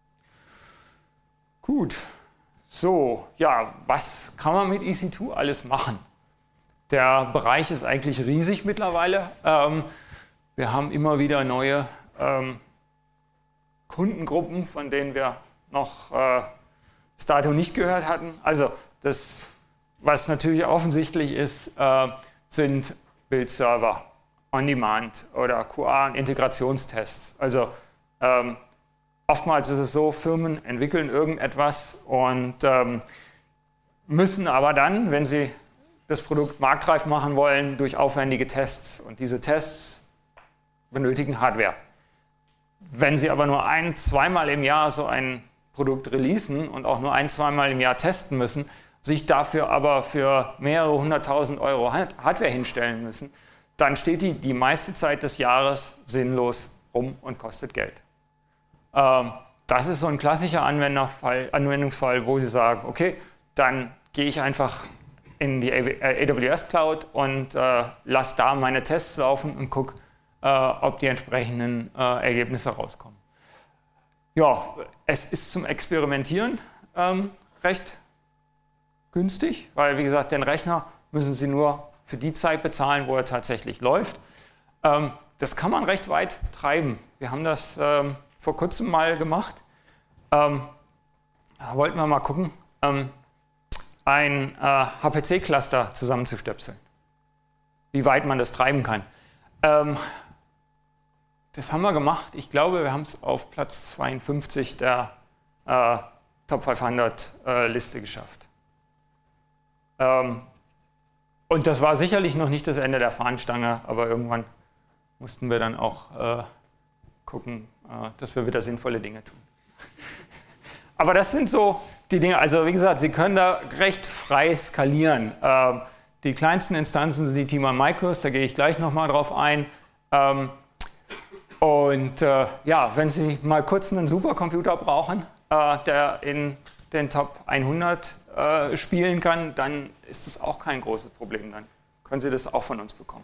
Gut, so, ja, was kann man mit EC2 alles machen? Der Bereich ist eigentlich riesig mittlerweile. Wir haben immer wieder neue Kundengruppen, von denen wir noch bis dato nicht gehört hatten. Also das, was natürlich offensichtlich ist, sind Bildserver, On-Demand oder QA- und Integrationstests. Also oftmals ist es so, Firmen entwickeln irgendetwas und müssen aber dann, wenn sie das Produkt marktreif machen wollen, durch aufwendige Tests. Und diese Tests benötigen Hardware. Wenn Sie aber nur zweimal im Jahr so ein Produkt releasen und auch nur zweimal im Jahr testen müssen, sich dafür aber für mehrere 100.000 Euro Hardware hinstellen müssen, dann steht die meiste Zeit des Jahres sinnlos rum und kostet Geld. Das ist so ein klassischer Anwendungsfall, wo Sie sagen, okay, dann gehe ich einfach in die AWS Cloud und lasse da meine Tests laufen und gucke, ob die entsprechenden Ergebnisse rauskommen. Ja, es ist zum Experimentieren recht günstig, weil wie gesagt, den Rechner müssen Sie nur für die Zeit bezahlen, wo er tatsächlich läuft. Das kann man recht weit treiben. Wir haben das vor kurzem mal gemacht. Da wollten wir mal gucken, ein HPC-Cluster zusammenzustöpseln. Wie weit man das treiben kann. Das haben wir gemacht. Ich glaube, wir haben es auf Platz 52 der Top 500 Liste geschafft. Und das war sicherlich noch nicht das Ende der Fahnenstange, aber irgendwann mussten wir dann auch gucken, dass wir wieder sinnvolle Dinge tun. Aber das sind so die Dinge, also wie gesagt, Sie können da recht frei skalieren. Die kleinsten Instanzen sind die T1-Micros, da gehe ich gleich nochmal drauf ein. Ja, wenn Sie mal kurz einen Supercomputer brauchen, der in den Top 100 spielen kann, dann ist das auch kein großes Problem. Dann können Sie das auch von uns bekommen.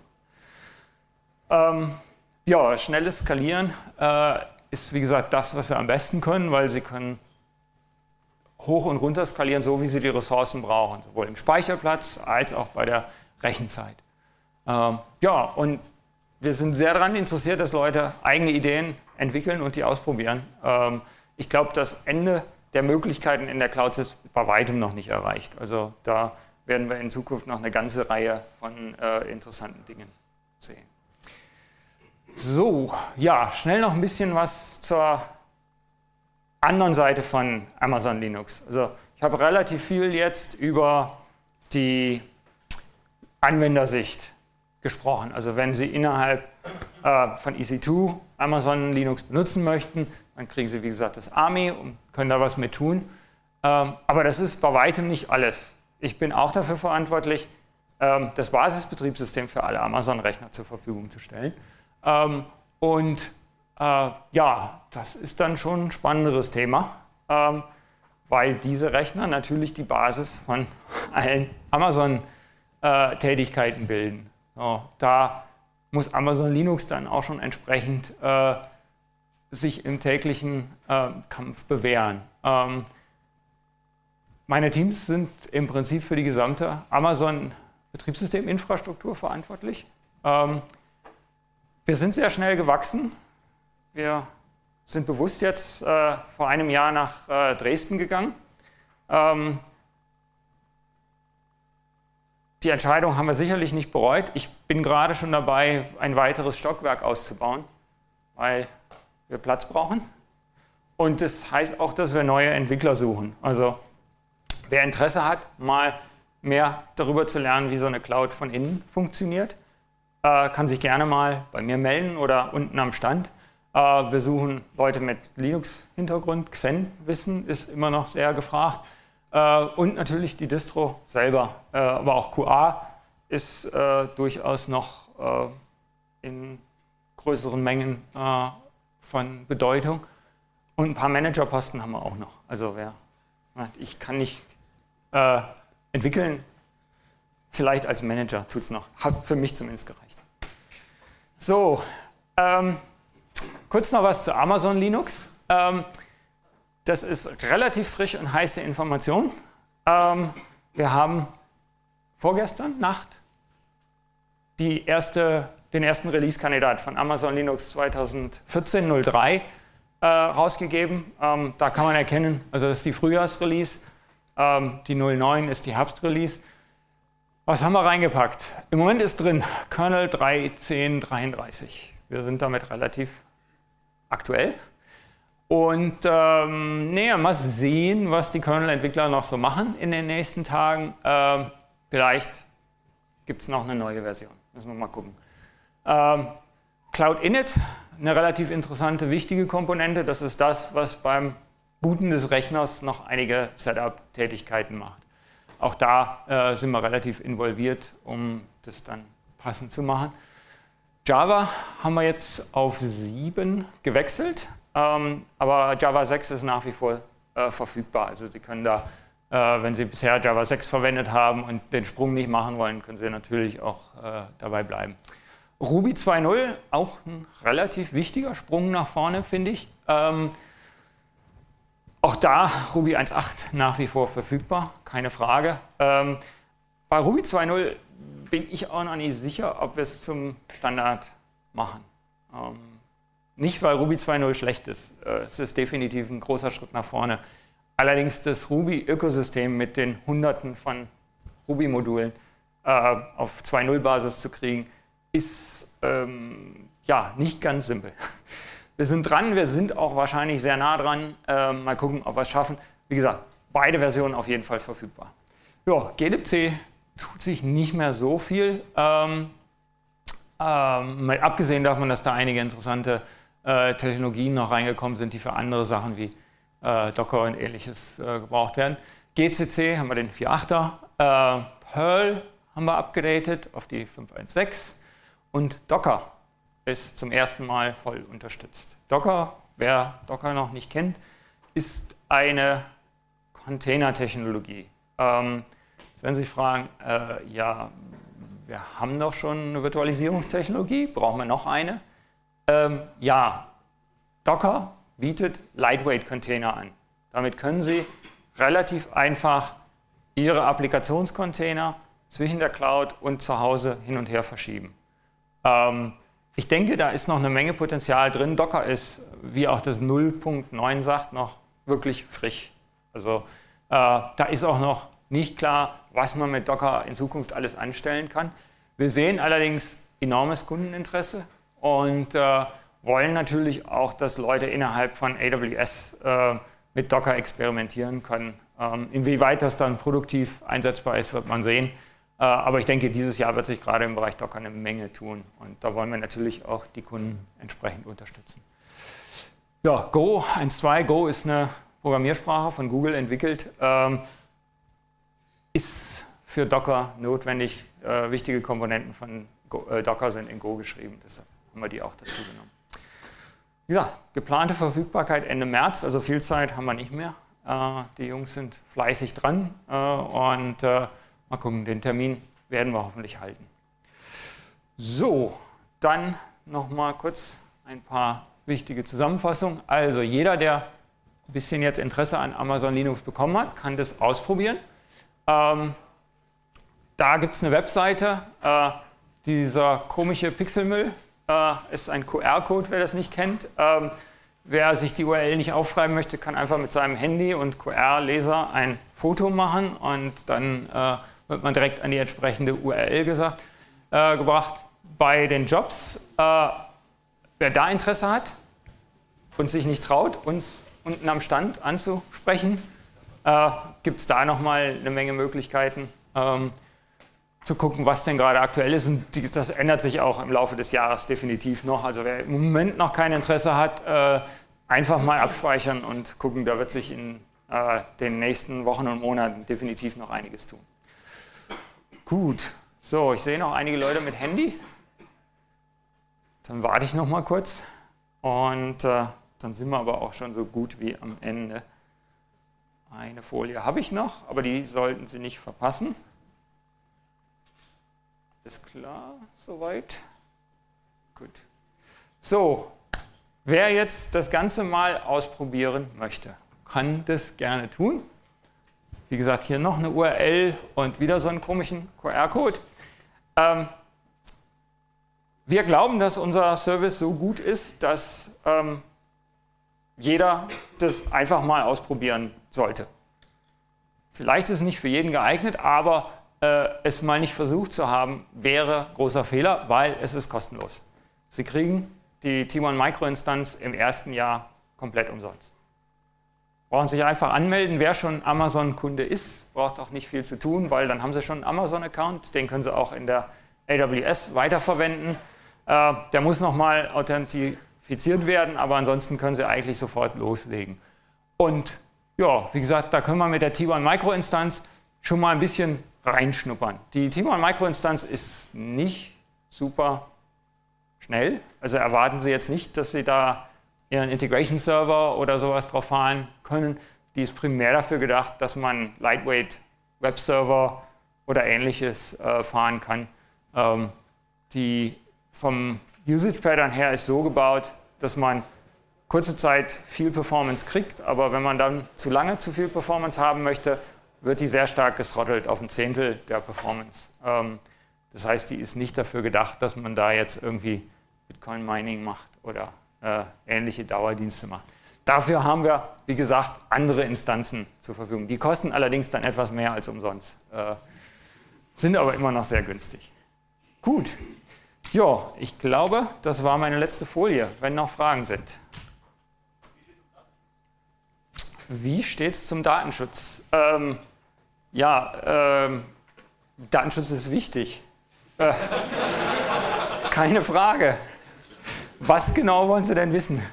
Ja, schnelles Skalieren ist wie gesagt das, was wir am besten können, weil Sie können hoch und runter skalieren, so wie Sie die Ressourcen brauchen, sowohl im Speicherplatz als auch bei der Rechenzeit. Ja, und wir sind sehr daran interessiert, dass Leute eigene Ideen entwickeln und die ausprobieren. Ich glaube, das Ende der Möglichkeiten in der Cloud ist bei weitem noch nicht erreicht. Also da werden wir in Zukunft noch eine ganze Reihe von interessanten Dingen sehen. So, ja, schnell noch ein bisschen was zur anderen Seite von Amazon Linux. Also ich habe relativ viel jetzt über die Anwendersicht gesprochen. Also wenn Sie innerhalb von EC2 Amazon Linux benutzen möchten, dann kriegen Sie wie gesagt das AMI und können da was mit tun. Aber das ist bei weitem nicht alles. Ich bin auch dafür verantwortlich, das Basisbetriebssystem für alle Amazon-Rechner zur Verfügung zu stellen. Ja, das ist dann schon ein spannenderes Thema, weil diese Rechner natürlich die Basis von allen Amazon-Tätigkeiten bilden. So, da muss Amazon Linux dann auch schon entsprechend sich im täglichen Kampf bewähren. Meine Teams sind im Prinzip für die gesamte Amazon-Betriebssysteminfrastruktur verantwortlich. Wir sind sehr schnell gewachsen. Wir sind bewusst jetzt vor einem Jahr nach Dresden gegangen. Die Entscheidung haben wir sicherlich nicht bereut. Ich bin gerade schon dabei, ein weiteres Stockwerk auszubauen, weil wir Platz brauchen. Und das heißt auch, dass wir neue Entwickler suchen. Also wer Interesse hat, mal mehr darüber zu lernen, wie so eine Cloud von innen funktioniert, kann sich gerne mal bei mir melden oder unten am Stand. Wir suchen Leute mit Linux-Hintergrund, Xen-Wissen ist immer noch sehr gefragt. Und natürlich die Distro selber, aber auch QA ist durchaus noch in größeren Mengen von Bedeutung. Und ein paar Managerposten haben wir auch noch. Also ich kann nicht entwickeln, vielleicht als Manager tut es noch. Hat für mich zumindest gereicht. So, kurz noch was zu Amazon Linux. Das ist relativ frisch und heiße Information. Wir haben vorgestern Nacht den ersten Release-Kandidat von Amazon Linux 2014.03 rausgegeben. Da kann man erkennen, also das ist die Frühjahrsrelease, die 09 ist die Herbstrelease. Was haben wir reingepackt? Im Moment ist drin Kernel 3.10.33. Wir sind damit relativ aktuell. Und mal sehen, was die Kernel-Entwickler noch so machen in den nächsten Tagen. Vielleicht gibt es noch eine neue Version. Müssen wir mal gucken. Cloud Init, eine relativ interessante, wichtige Komponente. Das ist das, was beim Booten des Rechners noch einige Setup-Tätigkeiten macht. Auch da sind wir relativ involviert, um das dann passend zu machen. Java haben wir jetzt auf 7 gewechselt, aber Java 6 ist nach wie vor verfügbar. Also Sie können da, wenn Sie bisher Java 6 verwendet haben und den Sprung nicht machen wollen, können Sie natürlich auch dabei bleiben. Ruby 2.0, auch ein relativ wichtiger Sprung nach vorne, finde ich. Auch da Ruby 1.8 nach wie vor verfügbar, keine Frage. Bei Ruby 2.0 bin ich auch noch nicht sicher, ob wir es zum Standard machen. Nicht, weil Ruby 2.0 schlecht ist. Es ist definitiv ein großer Schritt nach vorne. Allerdings das Ruby-Ökosystem mit den Hunderten von Ruby-Modulen auf 2.0-Basis zu kriegen, ist nicht ganz simpel. Wir sind dran, wir sind auch wahrscheinlich sehr nah dran. Mal gucken, ob wir es schaffen. Wie gesagt, beide Versionen auf jeden Fall verfügbar. Ja, glibc tut sich nicht mehr so viel. Mal abgesehen davon, dass da einige interessante Technologien noch reingekommen sind, die für andere Sachen wie Docker und ähnliches gebraucht werden. GCC haben wir den 4.8er. Perl haben wir upgedatet auf die 5.1.6. Und Docker ist zum ersten Mal voll unterstützt. Docker, wer Docker noch nicht kennt, ist eine Container-Technologie. Wenn Sie sich fragen, wir haben doch schon eine Virtualisierungstechnologie, brauchen wir noch eine? Docker bietet Lightweight-Container an. Damit können Sie relativ einfach Ihre Applikationscontainer zwischen der Cloud und zu Hause hin und her verschieben. Ich denke, da ist noch eine Menge Potenzial drin. Docker ist, wie auch das 0.9 sagt, noch wirklich frisch. Also da ist auch noch nicht klar, was man mit Docker in Zukunft alles anstellen kann. Wir sehen allerdings enormes Kundeninteresse und wollen natürlich auch, dass Leute innerhalb von AWS mit Docker experimentieren können. Inwieweit das dann produktiv einsetzbar ist, wird man sehen. Aber ich denke, dieses Jahr wird sich gerade im Bereich Docker eine Menge tun. Und da wollen wir natürlich auch die Kunden entsprechend unterstützen. Ja, Go 1.2. Go ist eine Programmiersprache von Google entwickelt. Ist für Docker notwendig. Wichtige Komponenten von Docker sind in Go geschrieben. Deshalb haben wir die auch dazu genommen. Wie gesagt, geplante Verfügbarkeit Ende März. Also viel Zeit haben wir nicht mehr. Die Jungs sind fleißig dran. Mal gucken, den Termin werden wir hoffentlich halten. So, dann noch mal kurz ein paar wichtige Zusammenfassungen. Also jeder, der ein bisschen jetzt Interesse an Amazon Linux bekommen hat, kann das ausprobieren. Da gibt es eine Webseite. Dieser komische Pixelmüll ist ein QR-Code, wer das nicht kennt. Wer sich die URL nicht aufschreiben möchte, kann einfach mit seinem Handy und QR-Leser ein Foto machen und dann wird man direkt an die entsprechende URL gebracht. Bei den Jobs, wer da Interesse hat und sich nicht traut, uns unten am Stand anzusprechen, gibt es da nochmal eine Menge Möglichkeiten zu gucken, was denn gerade aktuell ist. Und das ändert sich auch im Laufe des Jahres definitiv noch. Also wer im Moment noch kein Interesse hat, einfach mal abspeichern und gucken, da wird sich in den nächsten Wochen und Monaten definitiv noch einiges tun. Gut, so, ich sehe noch einige Leute mit Handy. Dann warte ich noch mal kurz und dann sind wir aber auch schon so gut wie am Ende. Eine Folie habe ich noch, aber die sollten Sie nicht verpassen. Ist klar, soweit? Gut. So, wer jetzt das Ganze mal ausprobieren möchte, kann das gerne tun. Wie gesagt, hier noch eine URL und wieder so einen komischen QR-Code. Wir glauben, dass unser Service so gut ist, dass jeder das einfach mal ausprobieren sollte. Vielleicht ist es nicht für jeden geeignet, aber es mal nicht versucht zu haben, wäre großer Fehler, weil es ist kostenlos. Sie kriegen die T1 Micro Instanz im ersten Jahr komplett umsonst. Brauchen sich einfach anmelden. Wer schon Amazon-Kunde ist, braucht auch nicht viel zu tun, weil dann haben Sie schon einen Amazon-Account. Den können Sie auch in der AWS weiterverwenden. Der muss nochmal authentifiziert werden, aber ansonsten können Sie eigentlich sofort loslegen. Und ja, wie gesagt, da können wir mit der T1 Micro Instanz schon mal ein bisschen reinschnuppern. Die T1 Micro Instanz ist nicht super schnell. Also erwarten Sie jetzt nicht, dass Sie da Ihren Integration Server oder sowas drauf fahren können. Die ist primär dafür gedacht, dass man Lightweight Webserver oder Ähnliches fahren kann. Die vom Usage Pattern her ist so gebaut, dass man kurze Zeit viel Performance kriegt, aber wenn man dann zu lange zu viel Performance haben möchte, wird die sehr stark gesrottelt auf ein Zehntel der Performance. Das heißt, die ist nicht dafür gedacht, dass man da jetzt irgendwie Bitcoin Mining macht oder ähnliche Dauerdienste macht. Dafür haben wir, wie gesagt, andere Instanzen zur Verfügung. Die kosten allerdings dann etwas mehr als umsonst, sind aber immer noch sehr günstig. Gut, ja, ich glaube, das war meine letzte Folie, wenn noch Fragen sind. Wie steht es zum Datenschutz? Datenschutz ist wichtig. Keine Frage. Was genau wollen Sie denn wissen?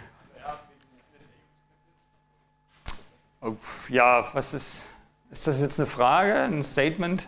Oh, ja, was ist das jetzt eine Frage, ein Statement?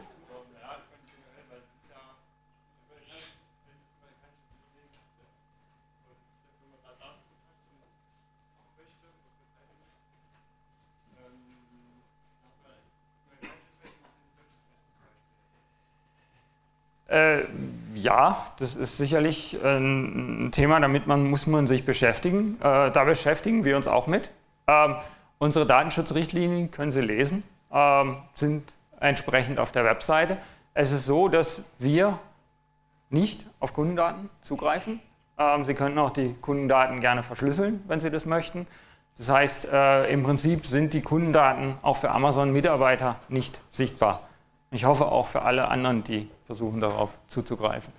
Ja, das ist sicherlich ein Thema, damit muss man sich beschäftigen. Da beschäftigen wir uns auch mit. Unsere Datenschutzrichtlinien können Sie lesen, sind entsprechend auf der Webseite. Es ist so, dass wir nicht auf Kundendaten zugreifen. Sie können auch die Kundendaten gerne verschlüsseln, wenn Sie das möchten. Das heißt, im Prinzip sind die Kundendaten auch für Amazon-Mitarbeiter nicht sichtbar. Ich hoffe auch für alle anderen, die versuchen darauf zuzugreifen.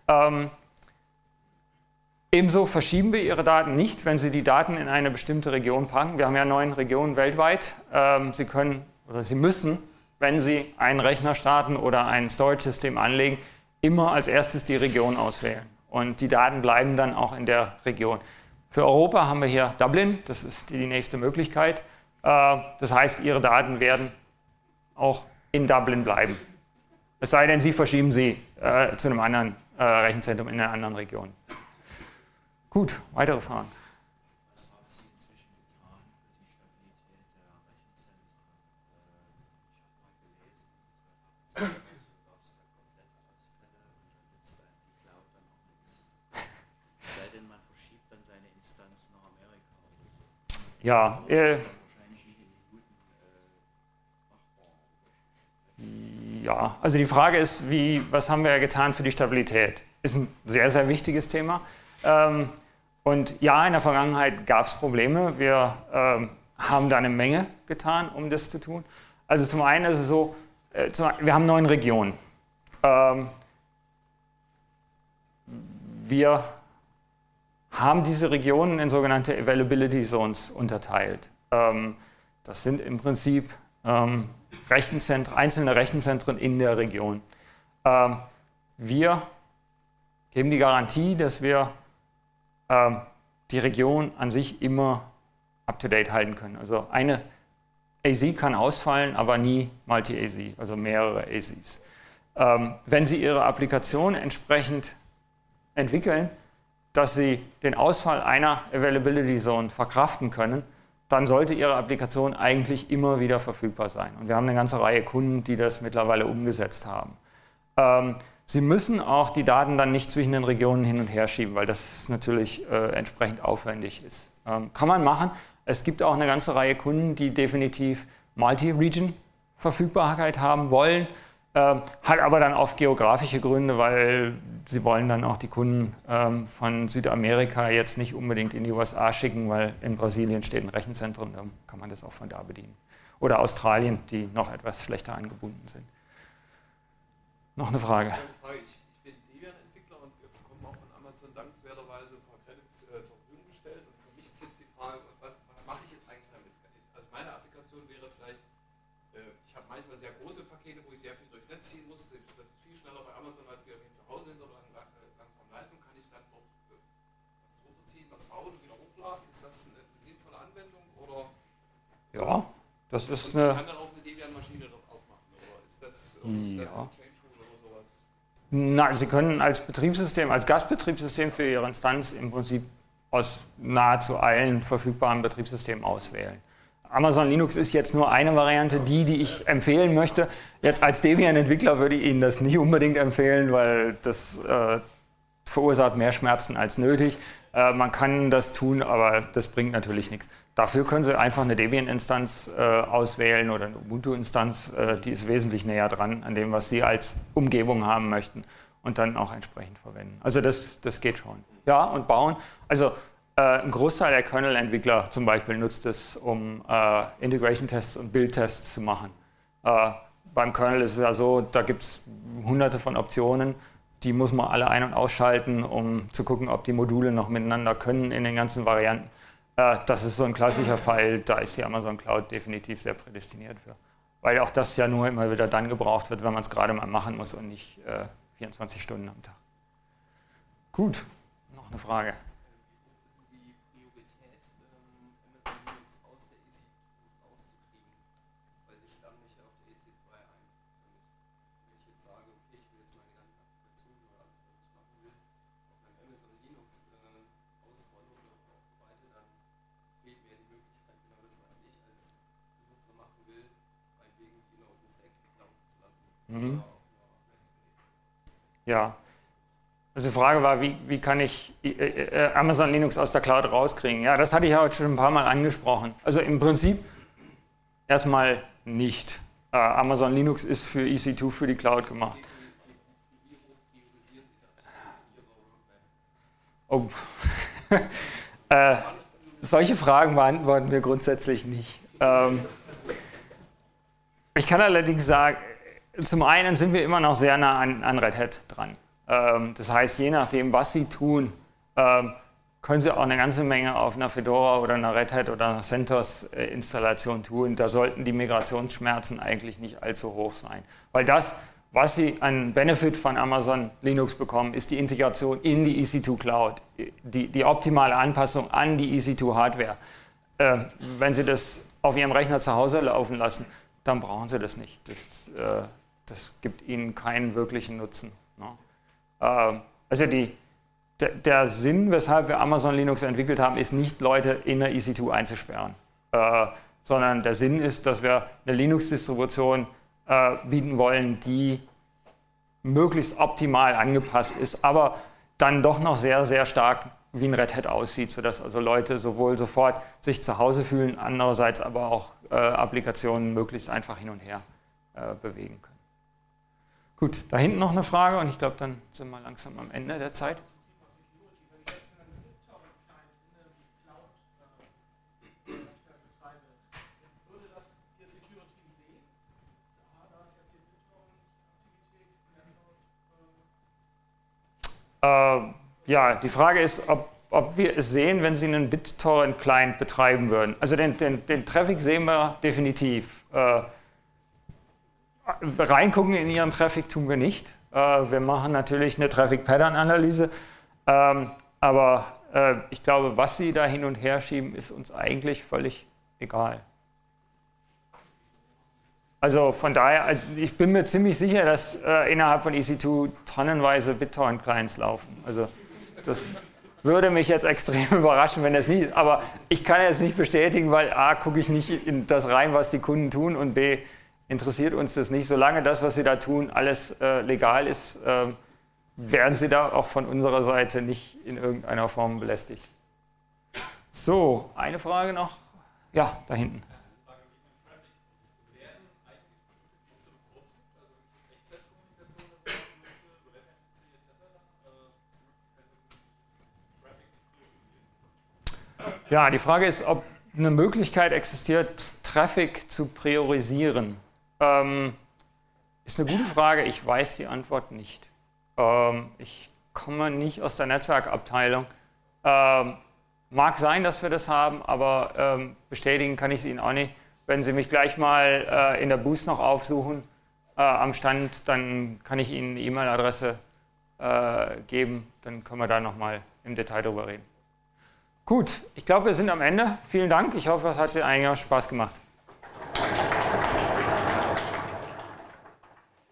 Ebenso verschieben wir Ihre Daten nicht, wenn Sie die Daten in eine bestimmte Region packen. Wir haben ja 9 Regionen weltweit. Sie können oder Sie müssen, wenn Sie einen Rechner starten oder ein Storage-System anlegen, immer als erstes die Region auswählen. Und die Daten bleiben dann auch in der Region. Für Europa haben wir hier Dublin, das ist die nächste Möglichkeit. Das heißt, Ihre Daten werden auch in Dublin bleiben. Es sei denn, Sie verschieben sie zu einem anderen Rechenzentrum in einer anderen Region. Gut, weitere Fragen? Was haben Sie inzwischen getan für die Stabilität der Rechenzentren? Ich habe mal gelesen, 2018 gab es da komplette Ausfälle und dann nützt einem die Cloud dann auch nichts. Es sei denn, man verschiebt dann seine Instanz nach Amerika oder so. Ja, Wahrscheinlich nicht in die guten machbar. ja, also die Frage ist, was haben wir getan für die Stabilität? Ist ein sehr, sehr wichtiges Thema. Und ja, in der Vergangenheit gab es Probleme. Wir haben da eine Menge getan, um das zu tun. Also zum einen ist es so, wir haben 9 Regionen. Wir haben diese Regionen in sogenannte Availability Zones unterteilt. Das sind im Prinzip einzelne Rechenzentren in der Region. Wir geben die Garantie, dass wir die Region an sich immer up-to-date halten können. Also eine AZ kann ausfallen, aber nie Multi-AZ, also mehrere AZs. Wenn Sie Ihre Applikation entsprechend entwickeln, dass Sie den Ausfall einer Availability Zone verkraften können, dann sollte Ihre Applikation eigentlich immer wieder verfügbar sein. Und wir haben eine ganze Reihe Kunden, die das mittlerweile umgesetzt haben. Sie müssen auch die Daten dann nicht zwischen den Regionen hin und her schieben, weil das natürlich entsprechend aufwendig ist. Kann man machen. Es gibt auch eine ganze Reihe Kunden, die definitiv Multi-Region-Verfügbarkeit haben wollen, hat aber dann oft geografische Gründe, weil sie wollen dann auch die Kunden von Südamerika jetzt nicht unbedingt in die USA schicken, weil in Brasilien steht ein Rechenzentrum, dann kann man das auch von da bedienen. Oder Australien, die noch etwas schlechter angebunden sind. Noch eine Frage? Ich bin Debian-Entwickler und wir bekommen auch von Amazon dankenswerterweise ein paar Credits zur Verfügung gestellt. Und für mich ist jetzt die Frage, was mache ich jetzt eigentlich damit? Also meine Applikation wäre vielleicht, ich habe manchmal sehr große Pakete, wo ich sehr viel durchs Netz ziehen muss. Das ist viel schneller bei Amazon, als wir zu Hause sind oder langsam Leitung. Kann ich dann dort was runterziehen, was bauen und wieder hochladen? Ist das eine sinnvolle Anwendung? Oder Ja, das ist und eine... ich kann dann auch eine Debian-Maschine dort aufmachen? Oder ist das... Ja. Nein, Sie können als Betriebssystem, als Gastbetriebssystem für Ihre Instanz im Prinzip aus nahezu allen verfügbaren Betriebssystemen auswählen. Amazon Linux ist jetzt nur eine Variante, die ich empfehlen möchte. Jetzt als Debian-Entwickler würde ich Ihnen das nicht unbedingt empfehlen, weil das verursacht mehr Schmerzen als nötig. Man kann das tun, aber das bringt natürlich nichts. Dafür können Sie einfach eine Debian-Instanz auswählen oder eine Ubuntu-Instanz, die ist wesentlich näher dran an dem, was Sie als Umgebung haben möchten und dann auch entsprechend verwenden. Also das geht schon. Ja, und bauen. Also ein Großteil der Kernel-Entwickler zum Beispiel nutzt es, um Integration-Tests und Build-Tests zu machen. Beim Kernel ist es ja so, da gibt es hunderte von Optionen, die muss man alle ein- und ausschalten, um zu gucken, ob die Module noch miteinander können in den ganzen Varianten. Das ist so ein klassischer Fall, da ist die Amazon Cloud definitiv sehr prädestiniert für. Weil auch das ja nur immer wieder dann gebraucht wird, wenn man es gerade mal machen muss und nicht 24 Stunden am Tag. Gut, noch eine Frage. Die Priorität, Amazon Linux aus der EC2 rauszukriegen, weil sie stammen nicht auf der EC2 ein. Wenn ich jetzt sage, okay, ich will jetzt meine ganze Applikation oder alles, was ich machen will, auf meinem Amazon Linux ausrollen oder aufbereite, dann fehlt mir die Möglichkeit, genau das, was ich als Benutzer machen will, meinetwegen die in OpenStack laufen zu lassen. Mhm. Oder auf Macspace. Ja. Also die Frage war, wie kann ich Amazon Linux aus der Cloud rauskriegen? Ja, das hatte ich ja heute schon ein paar Mal angesprochen. Also im Prinzip erstmal nicht. Amazon Linux ist für EC2, für die Cloud gemacht. Wie hoch priorisieren Sie das in Ihrer Roadmap? Oh. Solche Fragen beantworten wir grundsätzlich nicht. Ich kann allerdings sagen, zum einen sind wir immer noch sehr nah an Red Hat dran. Das heißt, je nachdem, was Sie tun, können Sie auch eine ganze Menge auf einer Fedora oder einer Red Hat oder einer CentOS-Installation tun. Da sollten die Migrationsschmerzen eigentlich nicht allzu hoch sein. Weil das, was Sie an Benefit von Amazon Linux bekommen, ist die Integration in die EC2 Cloud, die optimale Anpassung an die EC2-Hardware. Wenn Sie das auf Ihrem Rechner zu Hause laufen lassen, dann brauchen Sie das nicht. Das gibt Ihnen keinen wirklichen Nutzen. Ne? Also der Sinn, weshalb wir Amazon Linux entwickelt haben, ist nicht, Leute in der EC2 einzusperren, sondern der Sinn ist, dass wir eine Linux-Distribution bieten wollen, die möglichst optimal angepasst ist, aber dann doch noch sehr, sehr stark wie ein Red Hat aussieht, sodass also Leute sowohl sofort sich zu Hause fühlen, andererseits aber auch Applikationen möglichst einfach hin und her bewegen können. Gut, da hinten noch eine Frage und ich glaube, dann sind wir langsam am Ende der Zeit. Ja, die Frage ist, ob wir es sehen, wenn Sie einen BitTorrent-Client betreiben würden. Also den Traffic sehen wir definitiv. Reingucken in Ihren Traffic tun wir nicht. Wir machen natürlich eine Traffic-Pattern-Analyse, aber ich glaube, was Sie da hin und her schieben, ist uns eigentlich völlig egal. Also von daher, ich bin mir ziemlich sicher, dass innerhalb von EC2 tonnenweise BitTorrent-Clients laufen. Also das würde mich jetzt extrem überraschen, wenn das nicht, aber ich kann jetzt nicht bestätigen, weil A, gucke ich nicht in das rein, was die Kunden tun und B, interessiert uns das nicht. Solange das, was sie da tun, alles legal ist, werden sie da auch von unserer Seite nicht in irgendeiner Form belästigt. So, eine Frage noch. Ja, da hinten. Ja, die Frage ist, ob eine Möglichkeit existiert, Traffic zu priorisieren. Ist eine gute Frage, ich weiß die Antwort nicht. Ich komme nicht aus der Netzwerkabteilung. Mag sein, dass wir das haben, aber bestätigen kann ich es Ihnen auch nicht. Wenn Sie mich gleich mal in der Booth noch aufsuchen am Stand, dann kann ich Ihnen eine E-Mail-Adresse geben. Dann können wir da nochmal im Detail drüber reden. Gut, ich glaube, wir sind am Ende. Vielen Dank. Ich hoffe, es hat Ihnen eigentlich auch Spaß gemacht.